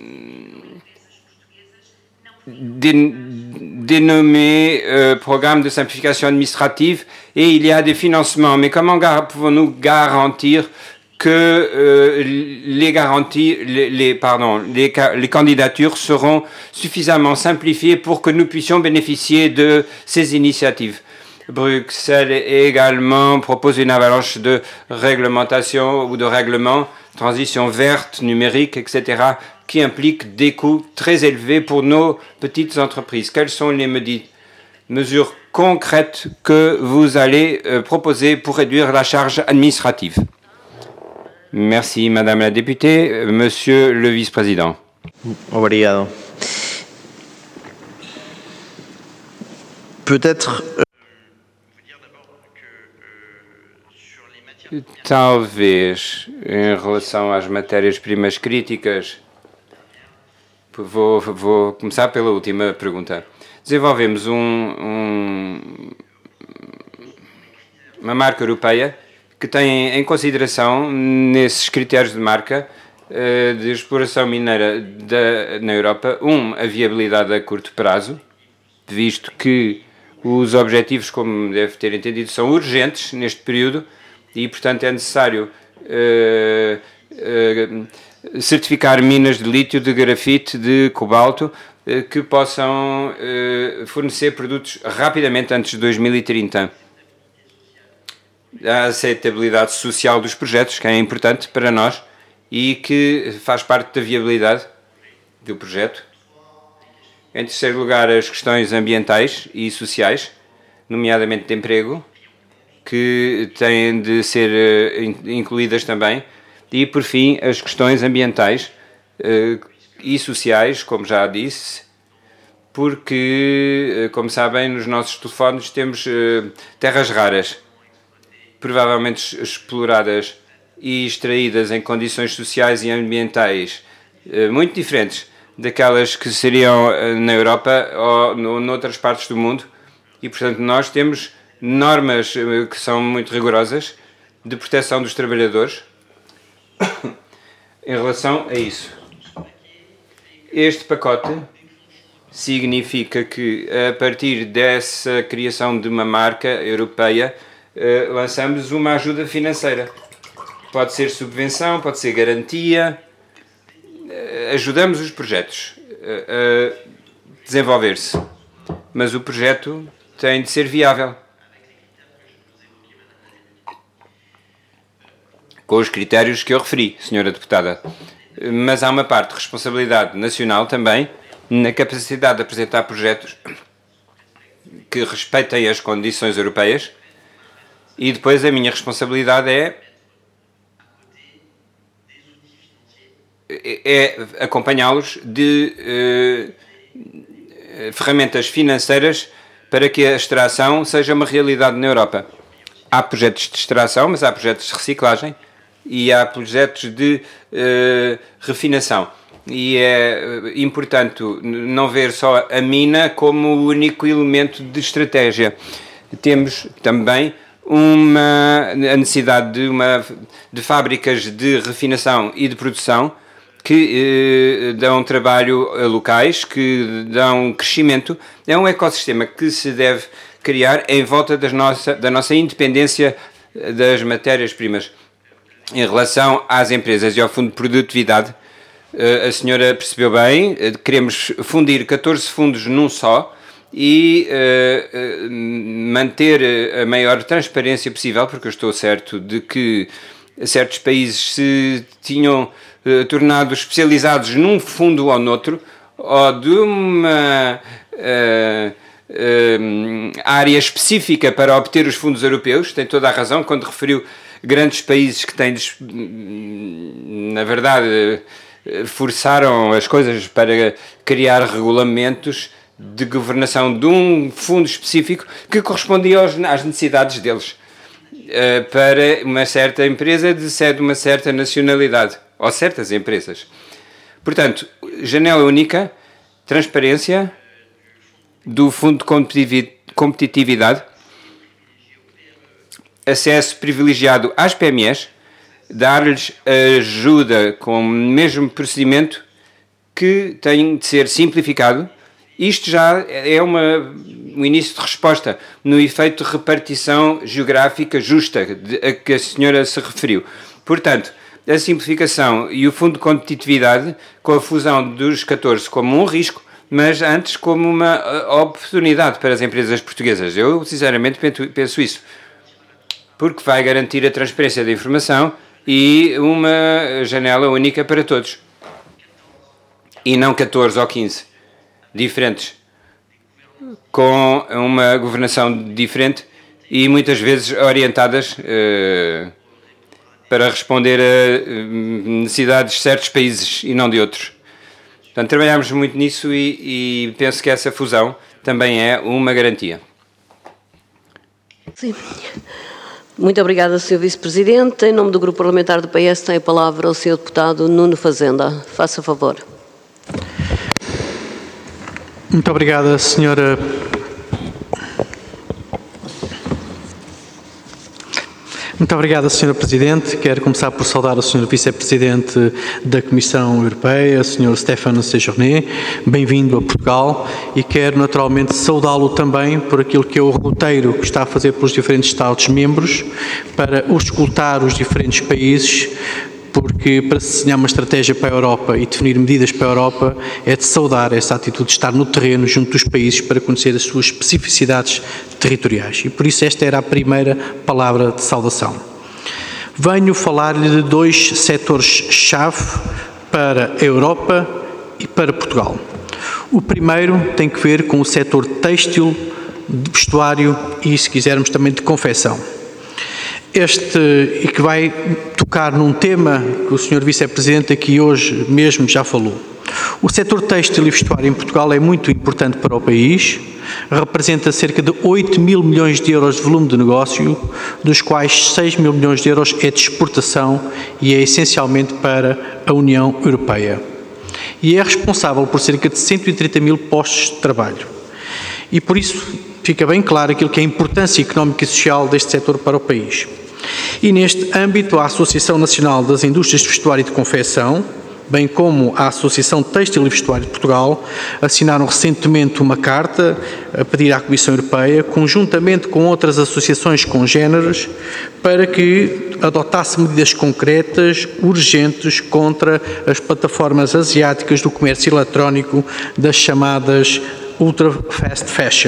dénommé euh, programme de simplification administrative et il y a des financements. Mais comment gar- pouvons-nous garantir que euh, les garanties, les, les, pardon, les, les candidatures seront suffisamment simplifiées pour que nous puissions bénéficier de ces initiatives? Bruxelles également propose une avalanche de réglementation ou de règlements, transition verte, numérique, et cetera, qui impliquent des coûts très élevés pour nos petites entreprises. Quelles sont les mesures concrètes que vous allez euh, proposer pour réduire la charge administrative? Merci, Madame la députée. Monsieur le vice-président. Obrigado. Peut-être... Talvez, em relação às matérias-primas críticas, vou, vou começar pela última pergunta. Desenvolvemos um, um, uma marca europeia que tem em consideração, nesses critérios de marca uh, de exploração mineira da, na Europa, um, a viabilidade a curto prazo, visto que os objetivos, como deve ter entendido, são urgentes neste período e, portanto, é necessário uh, uh, certificar minas de lítio, de grafite, de cobalto, uh, que possam uh, fornecer produtos rapidamente antes de dois mil e trinta. A aceitabilidade social dos projetos, que é importante para nós e que faz parte da viabilidade do projeto. Em terceiro lugar, as questões ambientais e sociais, nomeadamente de emprego, que têm de ser uh, incluídas também. E, por fim, as questões ambientais uh, e sociais, como já disse, porque, uh, como sabem, nos nossos telefones temos uh, terras raras, provavelmente exploradas e extraídas em condições sociais e ambientais uh, muito diferentes daquelas que seriam na Europa ou noutras partes do mundo e, portanto, nós temos normas que são muito rigorosas de proteção dos trabalhadores em relação a isso. Este pacote significa que, a partir dessa criação de uma marca europeia, lançamos uma ajuda financeira. Pode ser subvenção, pode ser garantia. Ajudamos os projetos a desenvolver-se, mas o projeto tem de ser viável, com os critérios que eu referi, senhora Deputada. Mas há uma parte de responsabilidade nacional também, na capacidade de apresentar projetos que respeitem as condições europeias, e depois a minha responsabilidade é é acompanhá-los de uh, ferramentas financeiras para que a extração seja uma realidade na Europa. Há projetos de extração, mas há projetos de reciclagem e há projetos de uh, refinação. E é importante não ver só a mina como o único elemento de estratégia. Temos também uma, a necessidade de, uma, de fábricas de refinação e de produção que eh, dão trabalho a locais, que dão crescimento. É um ecossistema que se deve criar em volta das nossa, da nossa independência das matérias-primas. Em relação às empresas e ao Fundo de Produtividade, eh, a senhora percebeu bem, eh, queremos fundir catorze fundos num só e eh, eh, manter a maior transparência possível, porque eu estou certo de que certos países se tinham Uh, tornados especializados num fundo ou noutro, ou de uma uh, uh, área específica para obter os fundos europeus. Tem toda a razão quando referiu grandes países que têm, na verdade, forçaram as coisas para criar regulamentos de governação de um fundo específico que correspondia aos, às necessidades deles, uh, para uma certa empresa de uma certa nacionalidade, ou certas empresas. Portanto, janela única, transparência do Fundo de Competitividade, acesso privilegiado às P M Es, dar-lhes ajuda com o mesmo procedimento que tem de ser simplificado. Isto já é uma, um início de resposta no efeito de repartição geográfica justa de, a que a senhora se referiu. Portanto, a simplificação e o Fundo de Competitividade, com a fusão dos catorze como um risco, mas antes como uma oportunidade para as empresas portuguesas. Eu, sinceramente, penso isso, porque vai garantir a transparência da informação e uma janela única para todos, e não catorze ou quinze diferentes, com uma governação diferente e muitas vezes orientadas uh, para responder a necessidades de certos países e não de outros. Portanto, trabalhamos muito nisso e, e penso que essa fusão também é uma garantia. Sim. Muito obrigada, senhor Vice-Presidente. Em nome do Grupo Parlamentar do P S, tem a palavra o senhor Deputado Nuno Fazenda. Faça favor. Muito obrigada, senhora Muito obrigado, senhora Presidente. Quero começar por saudar o senhor Vice-Presidente da Comissão Europeia, senhor Stéphane Séjourné, bem-vindo a Portugal, e quero naturalmente saudá-lo também por aquilo que é o roteiro que está a fazer pelos diferentes Estados-membros para escutar os diferentes países, porque para se desenhar uma estratégia para a Europa e definir medidas para a Europa é de saudar essa atitude de estar no terreno junto dos países para conhecer as suas especificidades territoriais. E por isso esta era a primeira palavra de saudação. Venho falar-lhe de dois setores-chave para a Europa e para Portugal. O primeiro tem que ver com o setor têxtil, de vestuário e, se quisermos, também de confecção. Este, e que vai tocar num tema que o senhor Vice-Presidente aqui hoje mesmo já falou. O setor têxtil e vestuário em Portugal é muito importante para o país, representa cerca de oito mil milhões de euros de volume de negócio, dos quais seis mil milhões de euros é de exportação e é essencialmente para a União Europeia. E é responsável por cerca de cento e trinta mil postos de trabalho. E por isso fica bem claro aquilo que é a importância económica e social deste setor para o país. E neste âmbito, a Associação Nacional das Indústrias de Vestuário e de Confecção, bem como a Associação Têxtil e Vestuário de Portugal, assinaram recentemente uma carta a pedir à Comissão Europeia, conjuntamente com outras associações congêneres, para que adotasse medidas concretas, urgentes, contra as plataformas asiáticas do comércio eletrónico das chamadas Ultra Fast Fashion.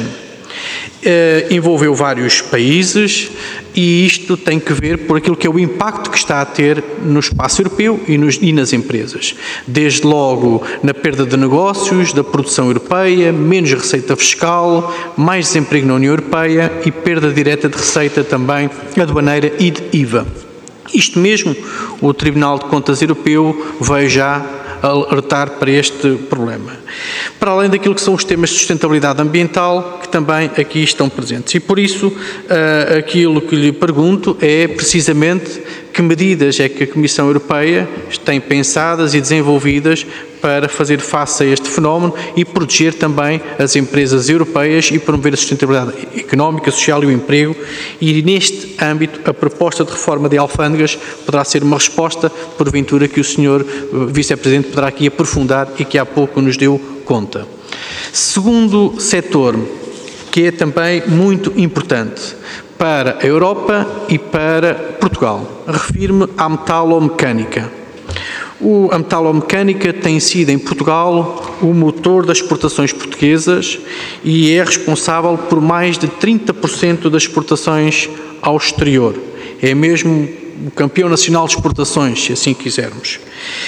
Uh, envolveu vários países e isto tem que ver por aquilo que é o impacto que está a ter no espaço europeu e, nos, e nas empresas. Desde logo na perda de negócios, da produção europeia, menos receita fiscal, mais desemprego na União Europeia e perda direta de receita também aduaneira e de I V A. Isto mesmo, o Tribunal de Contas Europeu veio já alertar para este problema. Para além daquilo que são os temas de sustentabilidade ambiental, que também aqui estão presentes. E por isso, uh, aquilo que lhe pergunto é precisamente que medidas é que a Comissão Europeia tem pensadas e desenvolvidas para fazer face a este fenómeno e proteger também as empresas europeias e promover a sustentabilidade económica, social e o emprego. E neste âmbito, a proposta de reforma de alfândegas poderá ser uma resposta, porventura, que o senhor Vice-Presidente poderá aqui aprofundar e que há pouco nos deu conta. Segundo setor, que é também muito importante para a Europa e para Portugal, refiro-me à metalomecânica. O, a metalomecânica tem sido em Portugal o motor das exportações portuguesas e é responsável por mais de trinta por cento das exportações ao exterior. É mesmo o campeão nacional de exportações, se assim quisermos.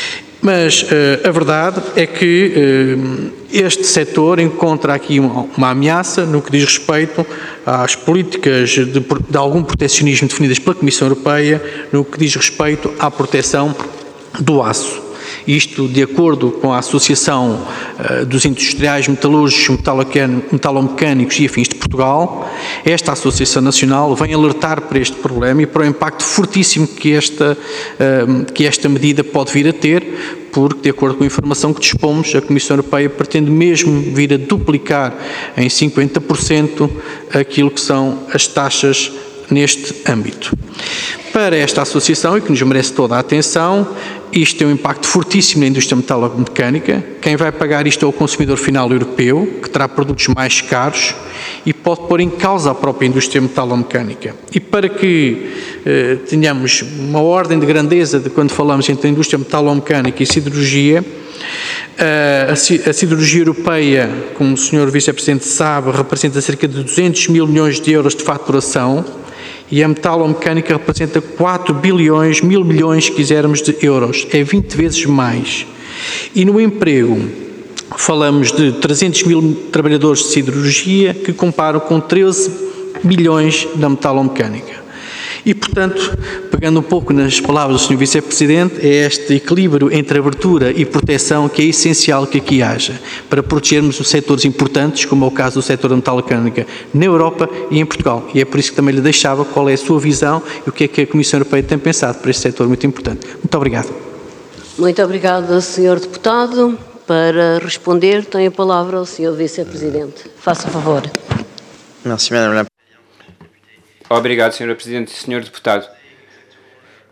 Mas uh, a verdade é que uh, este setor encontra aqui uma, uma ameaça no que diz respeito às políticas de, de algum protecionismo definidas pela Comissão Europeia, no que diz respeito à proteção do aço. Isto de acordo com a Associação uh, dos Industriais Metalúrgicos, Metalomecânicos e Afins de Portugal. Esta Associação Nacional vem alertar para este problema e para o impacto fortíssimo que esta, uh, que esta medida pode vir a ter, porque, de acordo com a informação que dispomos, a Comissão Europeia pretende mesmo vir a duplicar em cinquenta por cento aquilo que são as taxas neste âmbito. Para esta associação, e que nos merece toda a atenção, isto tem um impacto fortíssimo na indústria metalomecânica. Quem vai pagar isto é o consumidor final europeu, que terá produtos mais caros e pode pôr em causa a própria indústria metalomecânica. E para que eh, tenhamos uma ordem de grandeza de quando falamos entre a indústria metalomecânica e siderurgia, a siderurgia europeia, como o senhor Vice-Presidente sabe, representa cerca de duzentos mil milhões de euros de faturação e a metalomecânica representa quatro bilhões, mil milhões, se quisermos, de euros. É vinte vezes mais. E no emprego, falamos de trezentos mil trabalhadores de siderurgia que comparam com treze milhões da metalomecânica. E, portanto, pegando um pouco nas palavras do senhor Vice-Presidente, é este equilíbrio entre abertura e proteção que é essencial que aqui haja, para protegermos os setores importantes, como é o caso do setor da metalomecânica, na Europa e em Portugal. E é por isso que também lhe deixava qual é a sua visão e o que é que a Comissão Europeia tem pensado para este setor muito importante. Muito obrigado. Muito obrigado, senhor Deputado. Para responder, tem a palavra o senhor Vice-Presidente. Faça favor. Merci, Madame la Obrigado, senhora Presidente. senhor Deputado,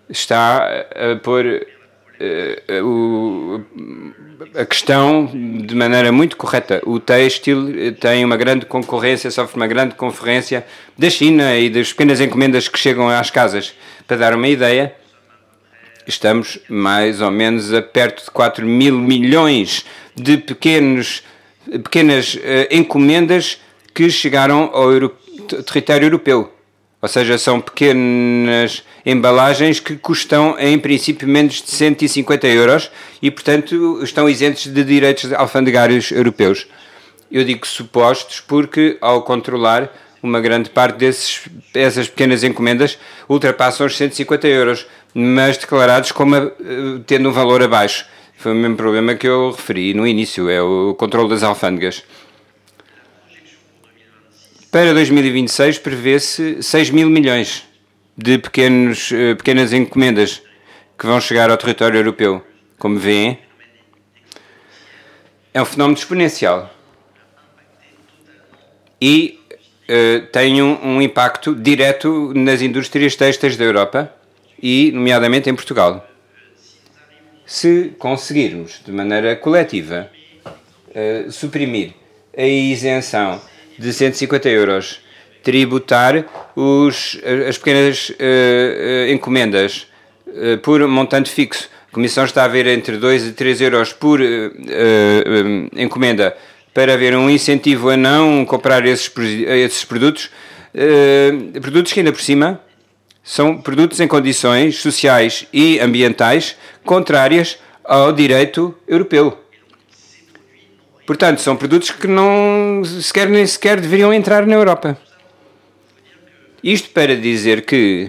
está a pôr uh, o, a questão de maneira muito correta. O têxtil tem uma grande concorrência, sofre uma grande concorrência da China e das pequenas encomendas que chegam às casas. Para dar uma ideia, estamos mais ou menos a perto de quatro mil milhões de pequenos, pequenas uh, encomendas que chegaram ao Euro, território europeu. Ou seja, são pequenas embalagens que custam, em princípio, menos de cento e cinquenta euros e, portanto, estão isentos de direitos alfandegários europeus. Eu digo supostos porque, ao controlar, uma grande parte desses, dessas pequenas encomendas ultrapassam os cento e cinquenta euros, mas declarados como uh, tendo um valor abaixo. Foi o mesmo problema que eu referi no início, é o controle das alfândegas. Para dois mil e vinte e seis prevê-se seis mil milhões de pequenos, uh, pequenas encomendas que vão chegar ao território europeu. Como veem, é um fenómeno exponencial e uh, tem um, um impacto direto nas indústrias têxteis da Europa e, nomeadamente, em Portugal. Se conseguirmos, de maneira coletiva, uh, suprimir a isenção de cento e cinquenta euros, tributar os, as pequenas uh, uh, encomendas uh, por montante fixo. A Comissão está a ver entre dois e três euros por uh, uh, encomenda para haver um incentivo a não comprar esses, esses produtos, uh, produtos que ainda por cima são produtos em condições sociais e ambientais contrárias ao direito europeu. Portanto, são produtos que não sequer, nem sequer deveriam entrar na Europa. Isto para dizer que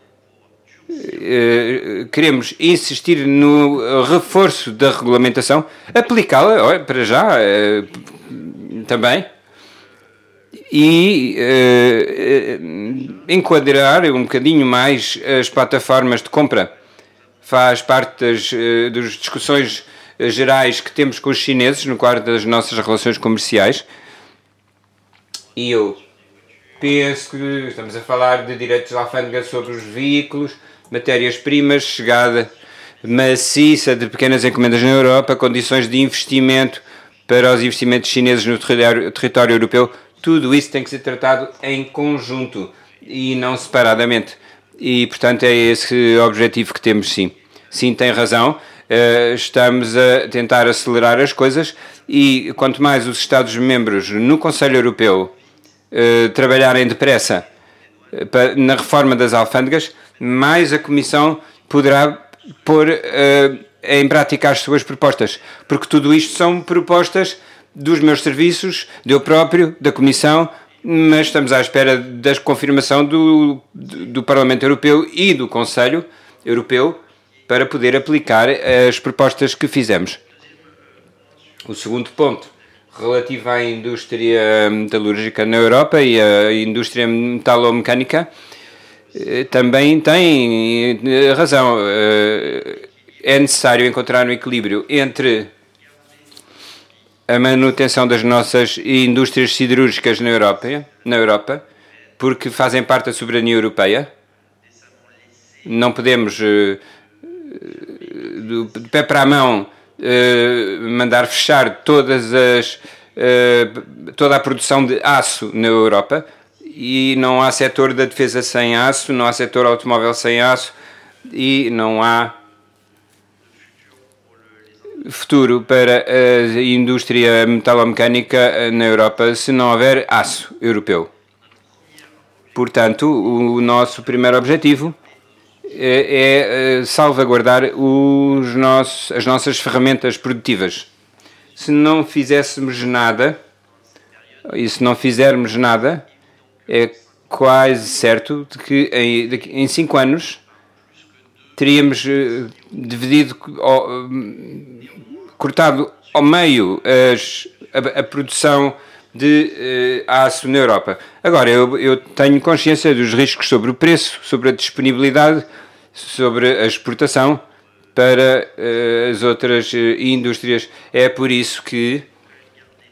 uh, queremos insistir no reforço da regulamentação, aplicá-la, para já, uh, também, e uh, enquadrar um bocadinho mais as plataformas de compra. Faz parte das, uh, das discussões gerais que temos com os chineses no quadro das nossas relações comerciais, e eu penso que estamos a falar de direitos de alfândega sobre os veículos, matérias-primas, chegada maciça de pequenas encomendas na Europa, condições de investimento para os investimentos chineses no território, território europeu. Tudo isso tem que ser tratado em conjunto e não separadamente, e portanto é esse objetivo que temos. Sim, sim, tem razão. Uh, estamos a tentar acelerar as coisas e quanto mais os Estados-membros no Conselho Europeu uh, trabalharem depressa uh, pa, na reforma das alfândegas, mais a Comissão poderá pôr uh, em prática as suas propostas, porque tudo isto são propostas dos meus serviços, do eu próprio, da Comissão, mas estamos à espera da confirmação do, do, do Parlamento Europeu e do Conselho Europeu para poder aplicar as propostas que fizemos. O segundo ponto, relativo à indústria metalúrgica na Europa e à indústria metalomecânica, também tem razão. É necessário encontrar um equilíbrio entre a manutenção das nossas indústrias siderúrgicas na Europa, na Europa, porque fazem parte da soberania europeia. Não podemos do pé para a mão uh, mandar fechar todas as, uh, toda a produção de aço na Europa, e não há setor da defesa sem aço, não há setor automóvel sem aço e não há futuro para a indústria metalomecânica na Europa se não houver aço europeu. Portanto, o nosso primeiro objetivo é, é salvaguardar os nossos, as nossas ferramentas produtivas. Se não fizéssemos nada, e se não fizermos nada, é quase certo de que em, de, em cinco anos teríamos uh, dividido, uh, cortado ao meio as, a, a produção de uh, aço na Europa. Agora, eu, eu tenho consciência dos riscos sobre o preço, sobre a disponibilidade, sobre a exportação para uh, as outras uh, indústrias. É por isso que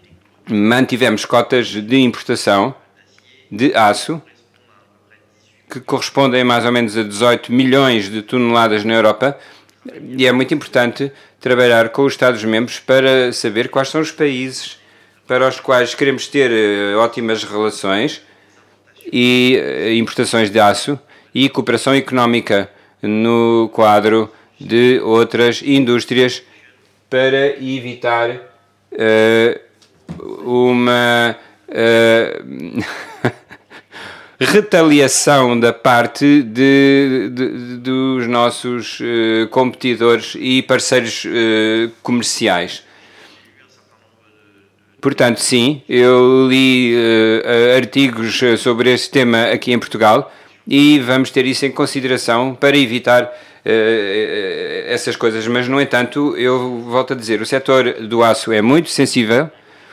mantivemos cotas de importação de aço que correspondem mais ou menos a dezoito milhões de toneladas na Europa, e é muito importante trabalhar com os Estados-membros para saber quais são os países para os quais queremos ter uh, ótimas relações e uh, importações de aço e cooperação económica no quadro de outras indústrias para evitar uh, uma uh, retaliação da parte de, de, dos nossos uh, competidores e parceiros uh, comerciais. Portanto, sim, eu li uh, artigos sobre este tema aqui em Portugal e vamos ter isso em consideração para evitar uh, essas coisas. Mas, no entanto, eu volto a dizer, o setor do aço é muito sensível.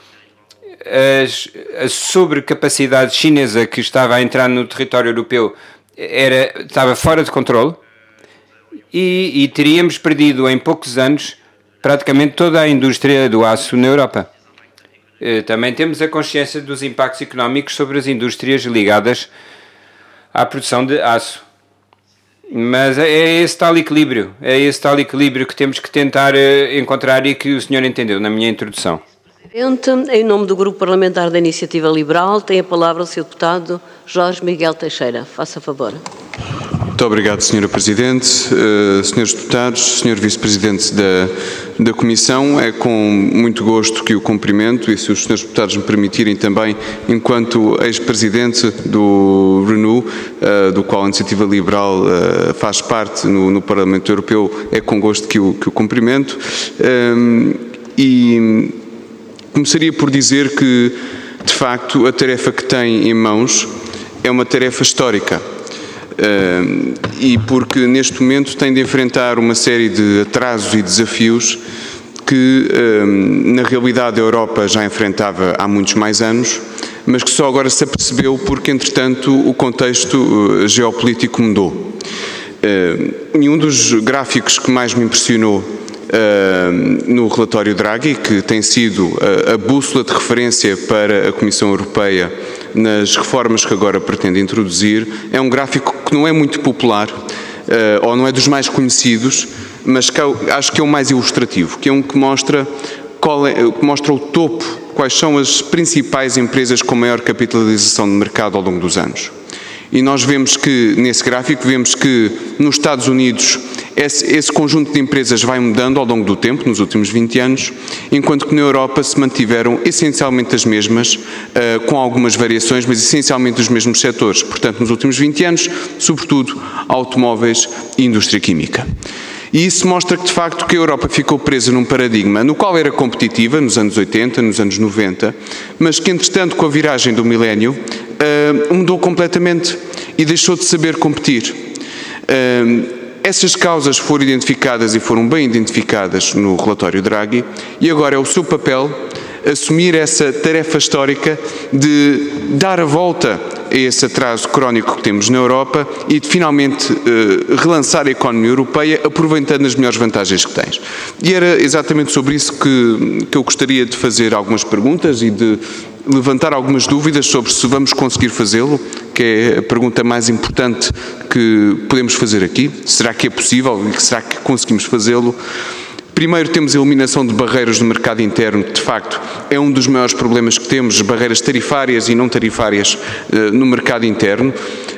As, a sobrecapacidade chinesa que estava a entrar no território europeu era, estava fora de controle e, e teríamos perdido em poucos anos praticamente toda a indústria do aço na Europa. Também temos a consciência dos impactos económicos sobre as indústrias ligadas à produção de aço. Mas é esse tal equilíbrio, é esse tal equilíbrio que temos que tentar encontrar e que o senhor entendeu na minha introdução. Em nome do Grupo Parlamentar da Iniciativa Liberal, tem a palavra o senhor deputado Jorge Miguel Teixeira. Faça favor. Muito obrigado, senhora Presidente. Uh, senhores deputados, senhor Vice-Presidente da, da Comissão, é com muito gosto que o cumprimento e, se os senhores deputados me permitirem também, enquanto ex-presidente do Renew, uh, do qual a Iniciativa Liberal uh, faz parte no, no Parlamento Europeu, é com gosto que o, que o cumprimento. Um, e começaria por dizer que, de facto, a tarefa que tem em mãos é uma tarefa histórica. Uh, e porque neste momento tem de enfrentar uma série de atrasos e desafios que uh, na realidade a Europa já enfrentava há muitos mais anos, mas que só agora se apercebeu porque entretanto o contexto uh, geopolítico mudou. Uh, nenhum dos gráficos que mais me impressionou uh, no relatório Draghi, que tem sido uh, a bússola de referência para a Comissão Europeia nas reformas que agora pretende introduzir, é um gráfico que não é muito popular, uh, ou não é dos mais conhecidos, mas que acho que é o mais ilustrativo, que é um que mostra, qual é, que mostra o topo, quais são as principais empresas com maior capitalização de mercado ao longo dos anos. E nós vemos que, nesse gráfico, vemos que nos Estados Unidos esse, esse conjunto de empresas vai mudando ao longo do tempo, nos últimos vinte anos, enquanto que na Europa se mantiveram essencialmente as mesmas, uh, com algumas variações, mas essencialmente os mesmos setores. Portanto, nos últimos vinte anos, sobretudo, automóveis e indústria química. E isso mostra que, de facto, que a Europa ficou presa num paradigma no qual era competitiva, nos anos oitenta, nos anos noventa, mas que, entretanto, com a viragem do milénio, uh, mudou completamente e deixou de saber competir. Uh, essas causas foram identificadas e foram bem identificadas no relatório Draghi, e agora é o seu papel assumir essa tarefa histórica de dar a volta a esse atraso crónico que temos na Europa e de finalmente uh, relançar a economia europeia aproveitando as melhores vantagens que tem. E era exatamente sobre isso que, que eu gostaria de fazer algumas perguntas e de levantar algumas dúvidas sobre se vamos conseguir fazê-lo, que é a pergunta mais importante que podemos fazer aqui. Será que é possível e será que conseguimos fazê-lo? Primeiro, temos a eliminação de barreiras no mercado interno, que de facto é um dos maiores problemas que temos, barreiras tarifárias e não tarifárias uh, no mercado interno.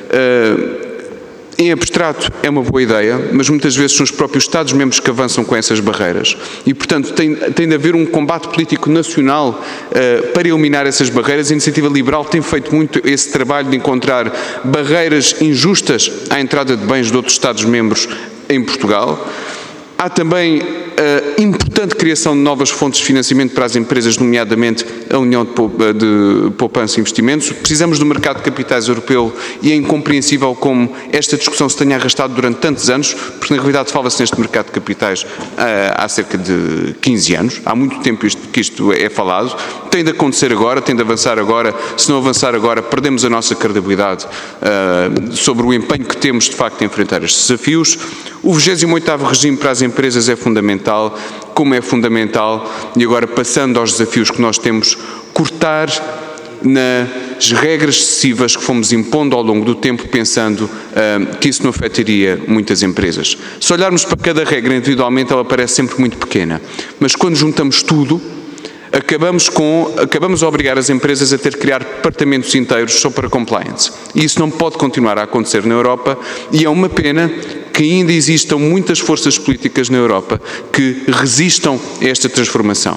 Uh, em abstrato é uma boa ideia, mas muitas vezes são os próprios Estados-membros que avançam com essas barreiras. E, portanto, tem, tem de haver um combate político nacional uh, para eliminar essas barreiras. A Iniciativa Liberal tem feito muito esse trabalho de encontrar barreiras injustas à entrada de bens de outros Estados-membros em Portugal. Há também a importante criação de novas fontes de financiamento para as empresas, nomeadamente a União de Poupança e Investimentos. Precisamos do mercado de capitais europeu e é incompreensível como esta discussão se tenha arrastado durante tantos anos, porque na realidade fala-se neste mercado de capitais há cerca de quinze anos. Há muito tempo isto, que isto é falado. Tem de acontecer agora, tem de avançar agora. Se não avançar agora, perdemos a nossa credibilidade uh, sobre o empenho que temos de facto em enfrentar estes desafios. O vigésimo oitavo regime para as empresas é fundamental, como é fundamental, e agora passando aos desafios que nós temos, cortar nas regras excessivas que fomos impondo ao longo do tempo, pensando uh, que isso não afetaria muitas empresas. Se olharmos para cada regra individualmente, ela parece sempre muito pequena, mas quando juntamos tudo, Acabamos, com, acabamos a obrigar as empresas a ter que criar departamentos inteiros só para compliance. E isso não pode continuar a acontecer na Europa e é uma pena que ainda existam muitas forças políticas na Europa que resistam a esta transformação.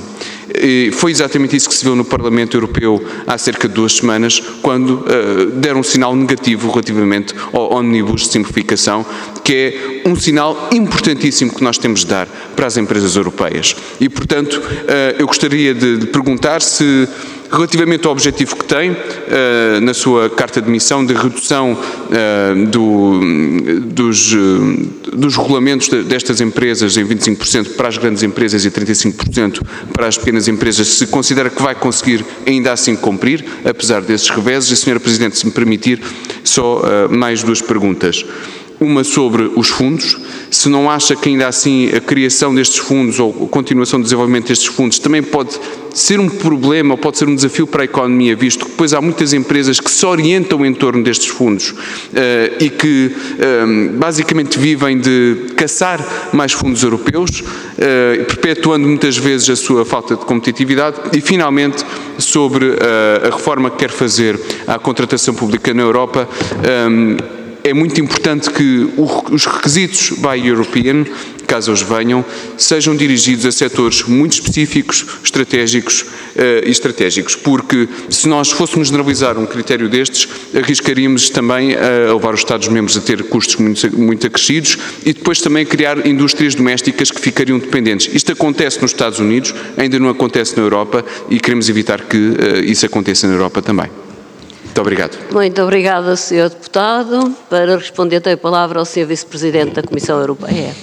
E foi exatamente isso que se viu no Parlamento Europeu há cerca de duas semanas, quando uh, deram um sinal negativo relativamente ao Omnibus de simplificação, que é um sinal importantíssimo que nós temos de dar para as empresas europeias. E, portanto, uh, eu gostaria de, de perguntar se, relativamente ao objetivo que tem uh, na sua carta de missão de redução uh, do, dos, uh, dos regulamentos de, destas empresas em vinte e cinco por cento para as grandes empresas e trinta e cinco por cento para as pequenas empresas, se considera que vai conseguir ainda assim cumprir, apesar desses reveses. E, senhora Presidente, se me permitir, só uh, mais duas perguntas. Uma sobre os fundos, se não acha que ainda assim a criação destes fundos ou a continuação do desenvolvimento destes fundos também pode ser um problema ou pode ser um desafio para a economia, visto que depois há muitas empresas que se orientam em torno destes fundos uh, e que um, basicamente vivem de caçar mais fundos europeus, uh, perpetuando muitas vezes a sua falta de competitividade. E finalmente sobre uh, a reforma que quer fazer à contratação pública na Europa, um, é muito importante que os requisitos Buy European, caso os venham, sejam dirigidos a setores muito específicos, estratégicos uh, e estratégicos, porque se nós fôssemos generalizar um critério destes, arriscaríamos também a levar os Estados-membros a ter custos muito, muito acrescidos e depois também criar indústrias domésticas que ficariam dependentes. Isto acontece nos Estados Unidos, ainda não acontece na Europa e queremos evitar que uh, isso aconteça na Europa também. Muito obrigado. Muito obrigada, senhor Deputado. Para responder, tenho a palavra ao senhor Vice-Presidente da Comissão Europeia.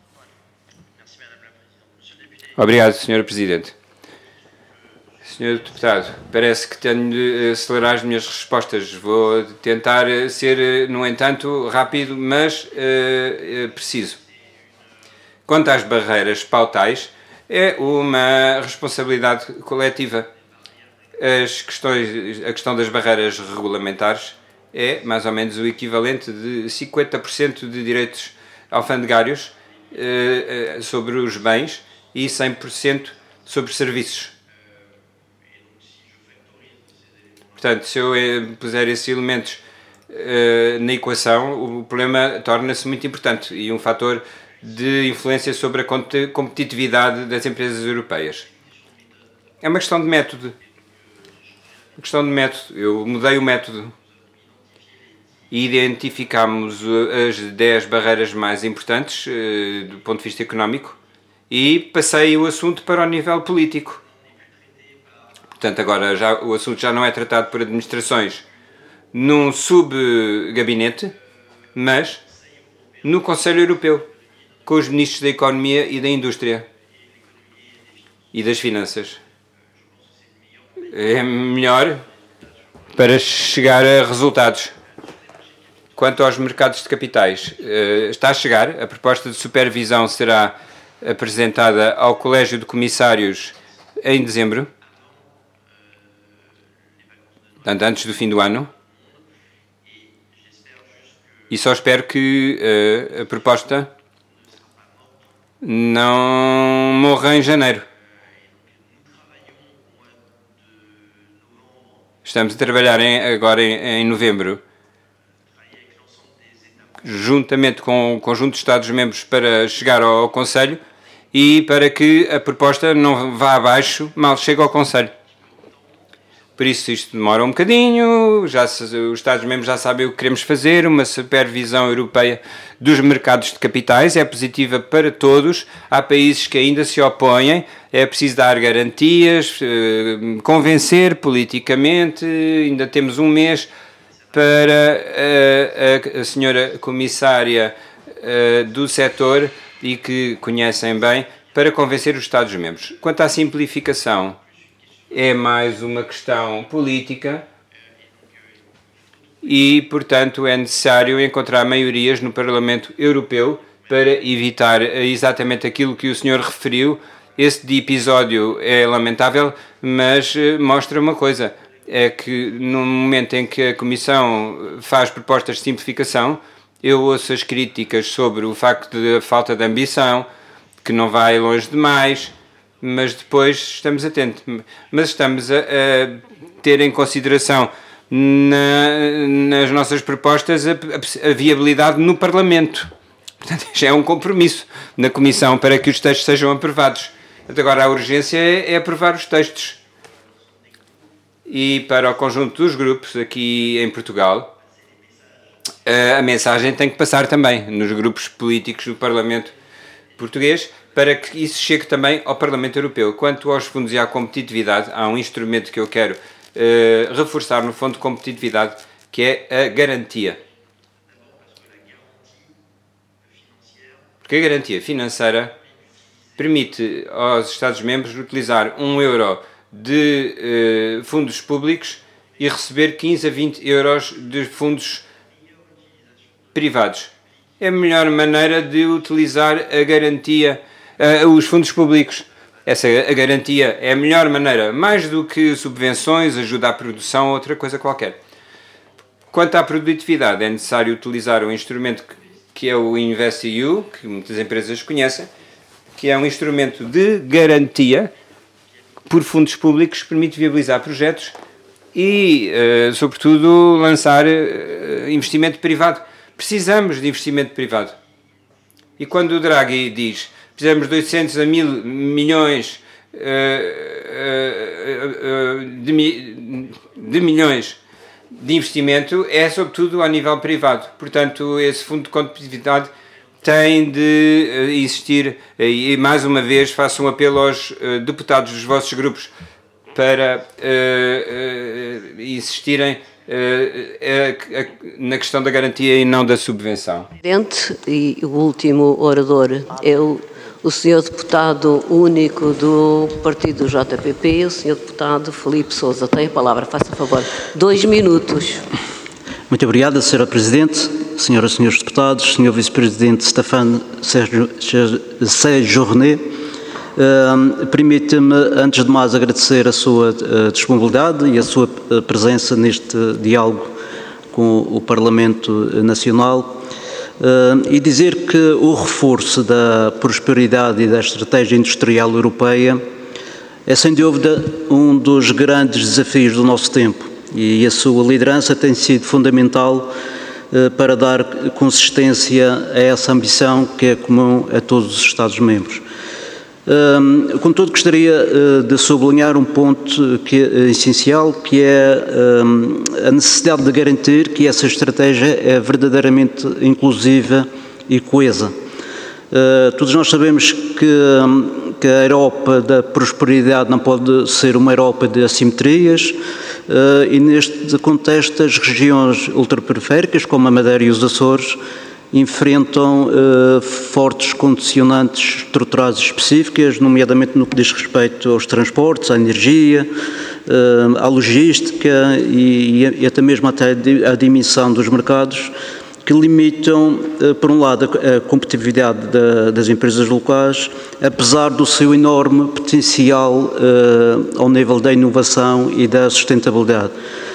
Obrigado, senhora Presidente. senhor Deputado, parece que tenho de acelerar as minhas respostas. Vou tentar ser, no entanto, rápido, mas uh, preciso. Quanto às barreiras pautais, é uma responsabilidade coletiva. As questões, a questão das barreiras regulamentares é mais ou menos o equivalente de cinquenta por cento de direitos alfandegários uh, uh, sobre os bens e cem por cento sobre serviços. Portanto, se eu puser esses elementos uh, na equação, o problema torna-se muito importante e um fator de influência sobre a competitividade das empresas europeias. É uma questão de método. Uma questão de método. Eu mudei o método e identificámos as dez barreiras mais importantes uh, do ponto de vista económico e passei o assunto para o nível político. Portanto, agora já, o assunto já não é tratado por administrações num sub-gabinete, mas no Conselho Europeu, com os ministros da Economia e da Indústria e das Finanças. É melhor para chegar a resultados. Quanto aos mercados de capitais, está a chegar. A proposta de supervisão será apresentada ao Colégio de Comissários em dezembro, portanto, antes do fim do ano. E só espero que uh, a proposta não morra em janeiro. Estamos a trabalhar em, agora em, em novembro, juntamente com o conjunto de Estados-membros, para chegar ao, ao Conselho e para que a proposta não vá abaixo mal chegue ao Conselho. Por isso isto demora um bocadinho, já, os Estados-membros já sabem o que queremos fazer, uma supervisão europeia dos mercados de capitais é positiva para todos, há países que ainda se opõem, é preciso dar garantias, convencer politicamente, ainda temos um mês para a, a, a senhora comissária do setor e que conhecem bem, para convencer os Estados-membros. Quanto à simplificação, é mais uma questão política e, portanto, é necessário encontrar maiorias no Parlamento Europeu para evitar exatamente aquilo que o senhor referiu. Esse episódio é lamentável, mas mostra uma coisa. é que no momento em que a Comissão faz propostas de simplificação, eu ouço as críticas sobre o facto de falta de ambição, que não vai longe demais, mas depois estamos atentos. Mas estamos a, a ter em consideração na, nas nossas propostas a, a, a viabilidade no Parlamento. Portanto, já é um compromisso na Comissão para que os textos sejam aprovados. Agora, a urgência é, é aprovar os textos. E para o conjunto dos grupos aqui em Portugal, a mensagem tem que passar também nos grupos políticos do Parlamento português para que isso chegue também ao Parlamento Europeu. Quanto aos fundos e à competitividade, há um instrumento que eu quero uh, reforçar no Fundo de Competitividade, que é a garantia. Porque a garantia financeira permite aos Estados-membros utilizar um euro de uh, fundos públicos e receber quinze a vinte euros de fundos privados. É a melhor maneira de utilizar a garantia, uh, os fundos públicos. Essa a garantia é a melhor maneira, mais do que subvenções, ajuda à produção ou outra coisa qualquer. Quanto à produtividade, é necessário utilizar um instrumento que, que é o InvestEU, que muitas empresas conhecem, que é um instrumento de garantia por fundos públicos que permite viabilizar projetos e, uh, sobretudo, lançar uh, investimento privado. Precisamos de investimento privado. E quando o Draghi diz precisamos de oitocentos a mil milhões uh, uh, uh, de, mi, de milhões de investimento, é sobretudo a nível privado. Portanto, esse fundo de competitividade tem de uh, existir, uh, e mais uma vez faço um apelo aos uh, deputados dos vossos grupos para uh, uh, insistirem uh, uh, uh, na questão da garantia e não da subvenção. E o último orador é o, o senhor deputado único do partido do J P P, o senhor deputado Filipe Sousa. Tem a palavra, faça favor. Dois minutos. Muito obrigada, senhora Presidente, senhoras e senhores deputados, senhor Vice-Presidente Stéphane Séjourné. Uh, Permita-me, antes de mais, agradecer a sua uh, disponibilidade e a sua uh, presença neste diálogo com o Parlamento Nacional uh, e dizer que o reforço da prosperidade e da estratégia industrial europeia é, sem dúvida, um dos grandes desafios do nosso tempo. E a sua liderança tem sido fundamental uh, para dar consistência a essa ambição que é comum a todos os Estados-membros. Uh, contudo, gostaria uh, de sublinhar um ponto que é essencial, que é uh, a necessidade de garantir que essa estratégia é verdadeiramente inclusiva e coesa. Uh, todos nós sabemos que, um, que a Europa da prosperidade não pode ser uma Europa de assimetrias, uh, e neste contexto as regiões ultraperiféricas, como a Madeira e os Açores, enfrentam uh, fortes condicionantes estruturais específicas, nomeadamente no que diz respeito aos transportes, à energia, uh, à logística e, e até mesmo até à dimensão dos mercados, que limitam, por um lado, a competitividade das empresas locais, apesar do seu enorme potencial ao nível da inovação e da sustentabilidade.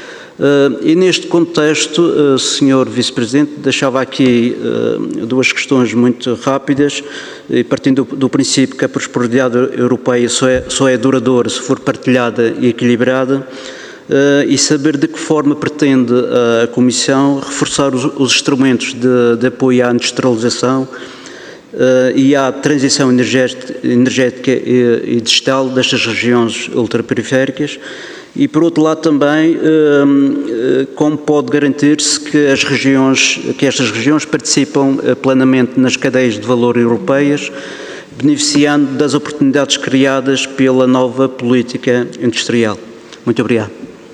E neste contexto, senhor Vice-Presidente, deixava aqui duas questões muito rápidas, partindo do princípio que a prosperidade europeia só é, só é duradoura se for partilhada e equilibrada, Uh, e saber de que forma pretende uh, a Comissão reforçar os, os instrumentos de, de apoio à industrialização uh, e à transição energética, energética e, e digital destas regiões ultraperiféricas e, por outro lado, também uh, uh, como pode garantir-se que as regiões, que estas regiões participam uh, plenamente nas cadeias de valor europeias, beneficiando das oportunidades criadas pela nova política industrial. Muito obrigado.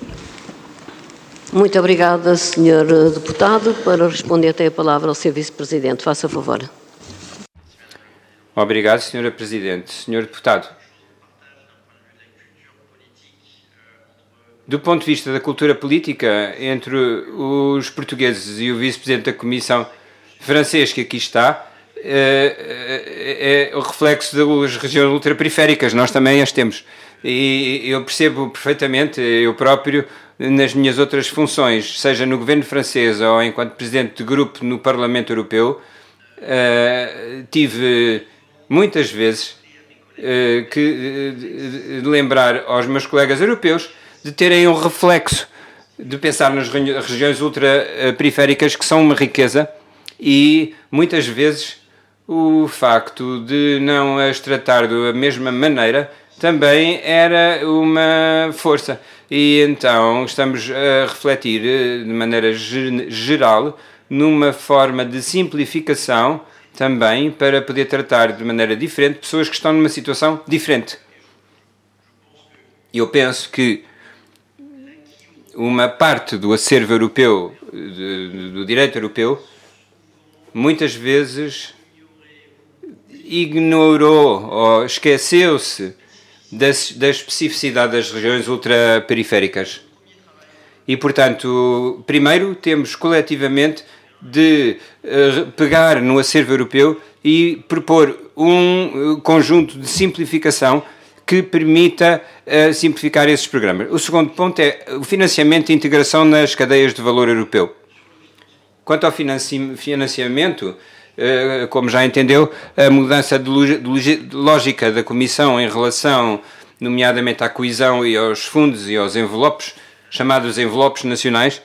Muito obrigada, senhor deputado. Para responder, tem a palavra ao senhor Vice-Presidente. Faça favor. Obrigado, senhora Presidente. Senhor Deputado, do ponto de vista da cultura política, entre os portugueses e o Vice-Presidente da Comissão francês que aqui está, é, é o reflexo das regiões ultraperiféricas. Nós também as temos. E eu percebo perfeitamente, eu próprio nas minhas outras funções, seja no governo francês ou enquanto presidente de grupo no Parlamento Europeu, uh, tive muitas vezes uh, que uh, lembrar aos meus colegas europeus de terem um reflexo, de pensar nas regiões ultraperiféricas, que são uma riqueza, e muitas vezes o facto de não as tratar da mesma maneira também era uma força. E então estamos a refletir de maneira geral numa forma de simplificação também para poder tratar de maneira diferente pessoas que estão numa situação diferente. E eu penso que uma parte do acervo europeu, do direito europeu, muitas vezes ignorou ou esqueceu-se da, da especificidade das regiões ultraperiféricas. E, portanto, primeiro temos coletivamente de uh, pegar no acervo europeu e propor um uh, conjunto de simplificação que permita uh, simplificar esses programas. O segundo ponto é o financiamento e integração nas cadeias de valor europeu. Quanto ao financi- financiamento, uh, como já entendeu, a mudança de, lo- de lógica da Comissão em relação, nomeadamente, à coesão e aos fundos e aos envelopes, chamados envelopes nacionais,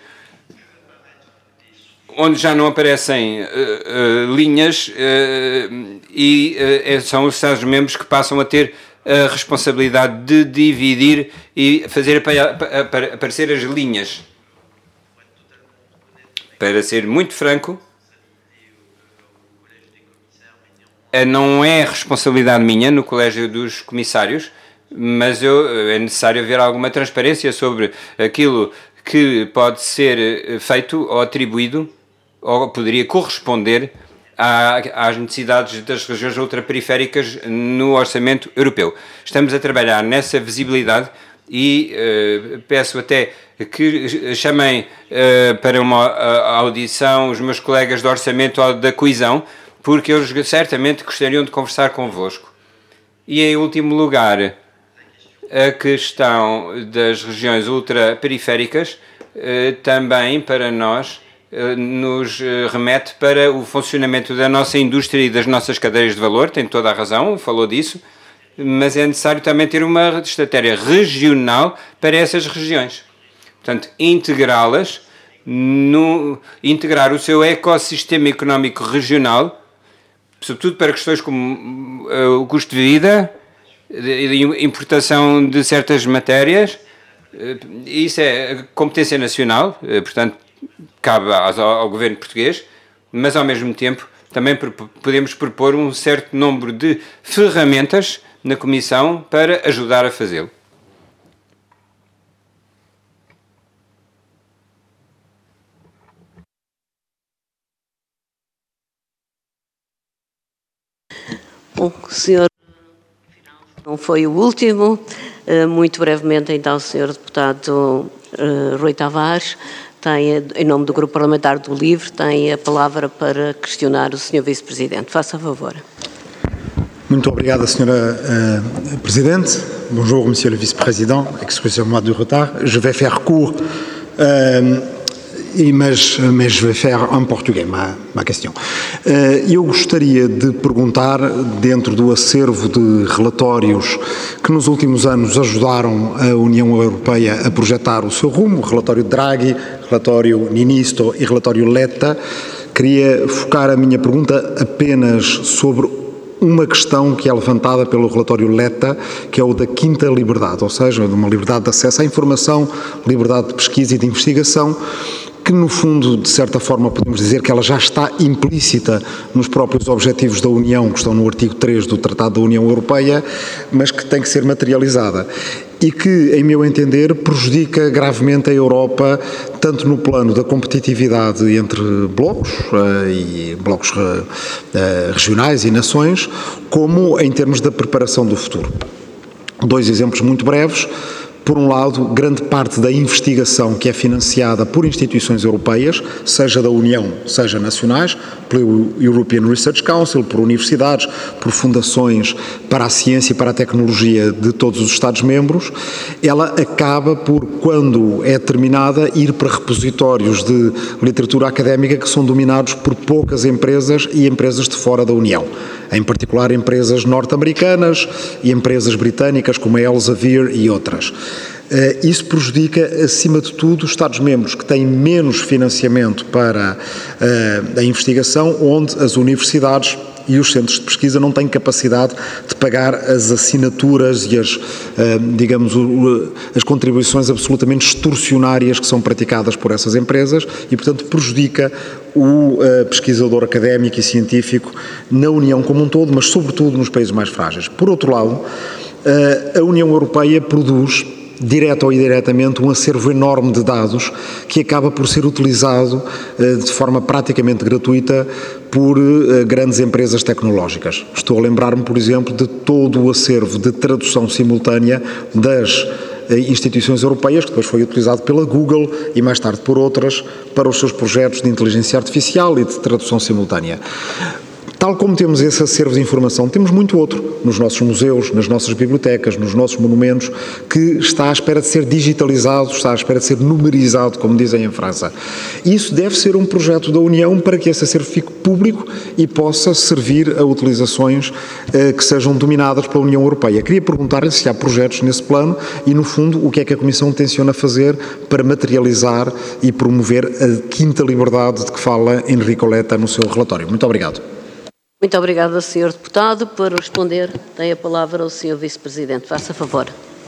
onde já não aparecem uh, uh, linhas uh, e uh, são os Estados-membros que passam a ter a responsabilidade de dividir e fazer aparecer as linhas. Para ser muito franco, não é responsabilidade minha no Colégio dos Comissários, mas eu, é necessário haver alguma transparência sobre aquilo que pode ser feito ou atribuído ou poderia corresponder às necessidades das regiões ultraperiféricas no orçamento europeu. Estamos a trabalhar nessa visibilidade e uh, peço até que chamem uh, para uma uh, audição os meus colegas do orçamento ou da coesão, porque eles certamente gostariam de conversar convosco. E em último lugar, a questão das regiões ultraperiféricas uh, também para nós nos remete para o funcionamento da nossa indústria e das nossas cadeias de valor, tem toda a razão, falou disso, mas é necessário também ter uma estratégia regional para essas regiões. Portanto, integrá-las, no, integrar o seu ecossistema económico regional, sobretudo para questões como uh, o custo de vida, a importação de certas matérias, uh, isso é competência nacional, uh, portanto, cabe ao, ao governo português, mas ao mesmo tempo também podemos propor um certo número de ferramentas na Comissão para ajudar a fazê-lo. Bom, o senhor não foi o último. Muito brevemente, então, o senhor deputado Rui Tavares tem, em nome do Grupo Parlamentar do LIVRE, tem a palavra para questionar o senhor Vice-Presidente. Faça favor. Muito obrigada, senhora uh, Presidente. Bonjour, Monsieur le Vice-Président. Excusez-moi du retard. Je vais faire court, uh, mas, mas je vais faire en português, ma, ma question. Uh, eu gostaria de perguntar, dentro do acervo de relatórios que nos últimos anos ajudaram a União Europeia a projetar o seu rumo, o relatório Draghi, relatório Ninisto e relatório Letta, queria focar a minha pergunta apenas sobre uma questão que é levantada pelo relatório Letta, que é o da quinta liberdade, ou seja, de uma liberdade de acesso à informação, liberdade de pesquisa e de investigação, que no fundo, de certa forma, podemos dizer que ela já está implícita nos próprios objetivos da União, que estão no artigo três do Tratado da União Europeia, mas que tem que ser materializada. E que, em meu entender, prejudica gravemente a Europa, tanto no plano da competitividade entre blocos, uh, e blocos uh, uh, regionais e nações, como em termos da preparação do futuro. Dois exemplos muito breves. Por um lado, grande parte da investigação que é financiada por instituições europeias, seja da União, seja nacionais, pelo European Research Council, por universidades, por fundações para a ciência e para a tecnologia de todos os Estados-membros, ela acaba por, quando é terminada, ir para repositórios de literatura académica que são dominados por poucas empresas e empresas de fora da União. Em particular, empresas norte-americanas e empresas britânicas como a Elsevier e outras. Isso prejudica, acima de tudo, os Estados-membros que têm menos financiamento para a investigação, onde as universidades e os centros de pesquisa não têm capacidade de pagar as assinaturas e as, digamos, as contribuições absolutamente extorsionárias que são praticadas por essas empresas e, portanto, prejudica o pesquisador académico e científico na União como um todo, mas sobretudo nos países mais frágeis. Por outro lado, a União Europeia produz, direta ou indiretamente, um acervo enorme de dados que acaba por ser utilizado de forma praticamente gratuita por grandes empresas tecnológicas. Estou a lembrar-me, por exemplo, de todo o acervo de tradução simultânea das instituições europeias, que depois foi utilizado pela Google e mais tarde por outras, para os seus projetos de inteligência artificial e de tradução simultânea. Tal como temos esse acervo de informação, temos muito outro nos nossos museus, nas nossas bibliotecas, nos nossos monumentos, que está à espera de ser digitalizado, está à espera de ser numerizado, como dizem em França. Isso deve ser um projeto da União para que esse acervo fique público e possa servir a utilizações eh, que sejam dominadas pela União Europeia. Queria perguntar-lhe se há projetos nesse plano e, no fundo, o que é que a Comissão tenciona fazer para materializar e promover a quinta liberdade de que fala Enrico Letta no seu relatório. Muito obrigado. Muito obrigada, senhor Deputado. Para responder, tem a palavra o senhor Vice-Presidente. Faça favor.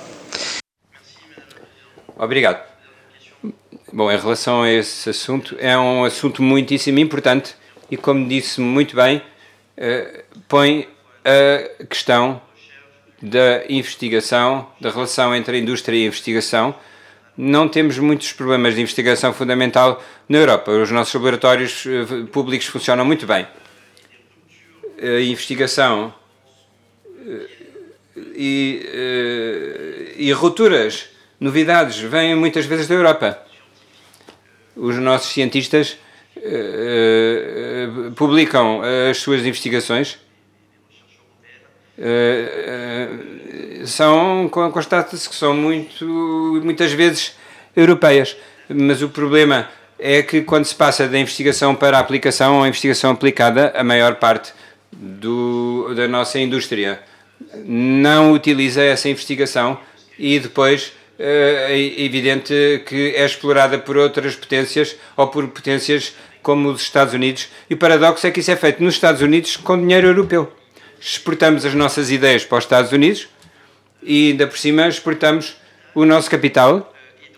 Obrigado. Bom, em relação a esse assunto, é um assunto muitíssimo importante e, como disse muito bem, eh, põe a questão da investigação, da relação entre a indústria e a investigação. Não temos muitos problemas de investigação fundamental na Europa. Os nossos laboratórios eh, públicos funcionam muito bem. A investigação e, e rupturas, novidades, vêm muitas vezes da Europa. Os nossos cientistas uh, uh, publicam as suas investigações, uh, uh, são, constata-se que são muito, muitas vezes europeias, mas o problema é que quando se passa da investigação para a aplicação, a investigação aplicada, a maior parte Do, da nossa indústria não utiliza essa investigação e depois é evidente que é explorada por outras potências ou por potências como os Estados Unidos, e o paradoxo é que isso é feito nos Estados Unidos com dinheiro europeu. Exportamos as nossas ideias para os Estados Unidos e ainda por cima exportamos o nosso capital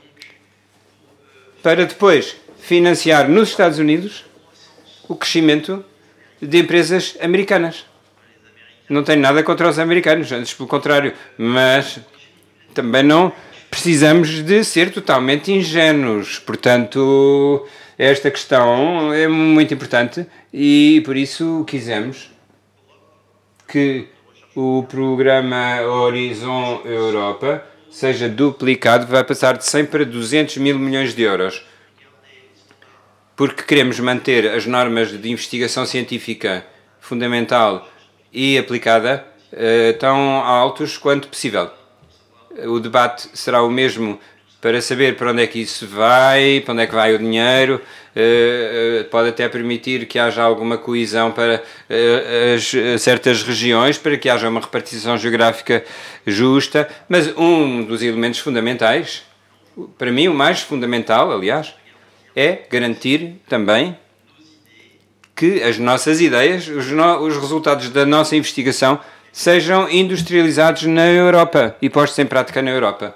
para depois financiar nos Estados Unidos o crescimento de empresas americanas. Não tenho nada contra os americanos, antes pelo contrário, mas também não precisamos de ser totalmente ingênuos. Portanto, esta questão é muito importante e por isso quisemos que o programa Horizon Europa seja duplicado, vai passar de cem para duzentos mil milhões de euros. Porque queremos manter as normas de investigação científica fundamental e aplicada uh, tão altos quanto possível. O debate será o mesmo para saber para onde é que isso vai, para onde é que vai o dinheiro, uh, uh, pode até permitir que haja alguma coesão para uh, as, certas regiões, para que haja uma repartição geográfica justa, mas um dos elementos fundamentais, para mim o mais fundamental, aliás, é garantir também que as nossas ideias, os, no, os resultados da nossa investigação sejam industrializados na Europa e postos em prática na Europa.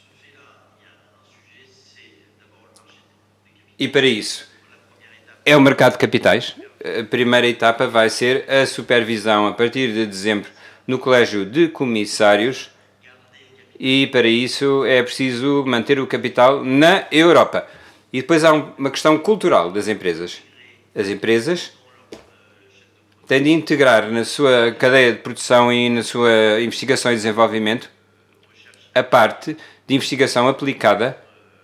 E para isso é o mercado de capitais. A primeira etapa vai ser a supervisão a partir de dezembro no Colégio de Comissários e para isso é preciso manter o capital na Europa. E depois há uma questão cultural das empresas. As empresas têm de integrar na sua cadeia de produção e na sua investigação e desenvolvimento a parte de investigação aplicada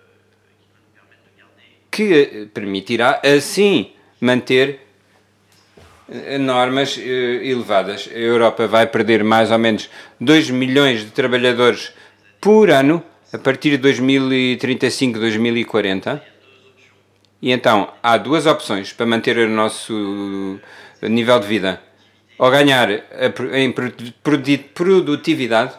que permitirá, assim, manter normas elevadas. A Europa vai perder mais ou menos dois milhões de trabalhadores por ano a partir de dois mil e trinta e cinco, dois mil e quarenta. E então há duas opções para manter o nosso nível de vida. Ou ganhar em produtividade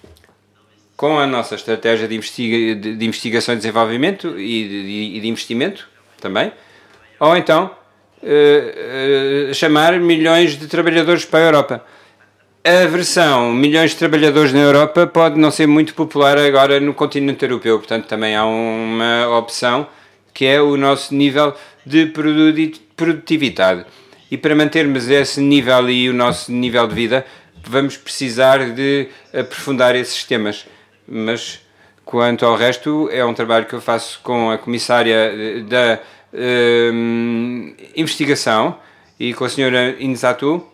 com a nossa estratégia de, investiga de investigação e desenvolvimento e de, de investimento também, ou então uh, uh, chamar milhões de trabalhadores para a Europa. A versão milhões de trabalhadores na Europa pode não ser muito popular agora no continente europeu, portanto também há uma opção que é o nosso nível de produtividade. E para mantermos esse nível e o nosso nível de vida, vamos precisar de aprofundar esses temas. Mas, quanto ao resto, é um trabalho que eu faço com a Comissária da uh, Investigação e com a senhora Inzatu, uh,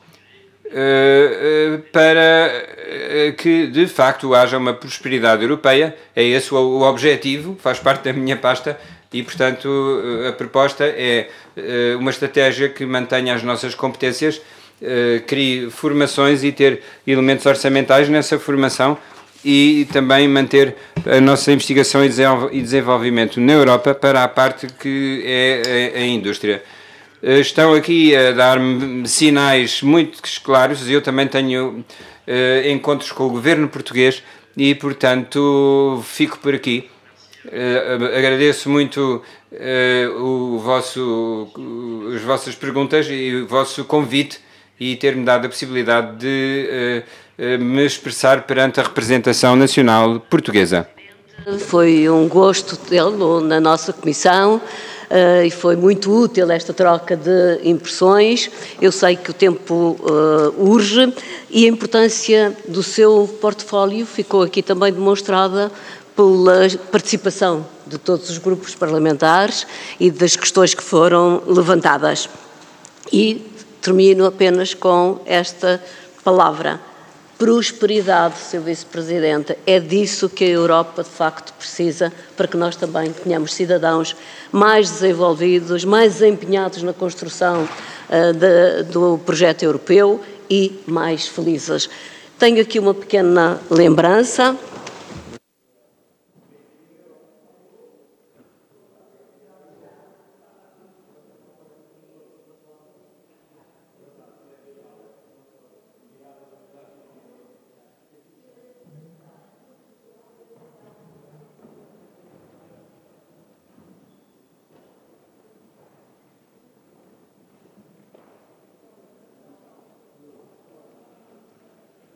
uh, para uh, que, de facto, haja uma prosperidade europeia. É esse o, o objetivo, faz parte da minha pasta e, portanto, uh, a proposta é uh, uma estratégia que mantenha as nossas competências, uh, crie formações e ter elementos orçamentais nessa formação, e também manter a nossa investigação e desenvolvimento na Europa para a parte que é a indústria. Estão aqui a dar-me sinais muito claros, e eu também tenho uh, encontros com o governo português e, portanto, fico por aqui. Uh, agradeço muito uh, o vosso, as vossas perguntas e o vosso convite e ter-me dado a possibilidade de uh, me expressar perante a representação nacional portuguesa. Foi um gosto tê-lo na nossa comissão uh, e foi muito útil esta troca de impressões. Eu sei que o tempo uh, urge e a importância do seu portfólio ficou aqui também demonstrada pela participação de todos os grupos parlamentares e das questões que foram levantadas. E termino apenas com esta palavra: prosperidade, senhor Vice-Presidente. É disso que a Europa, de facto, precisa para que nós também tenhamos cidadãos mais desenvolvidos, mais empenhados na construção uh, de, do projeto europeu e mais felizes. Tenho aqui uma pequena lembrança.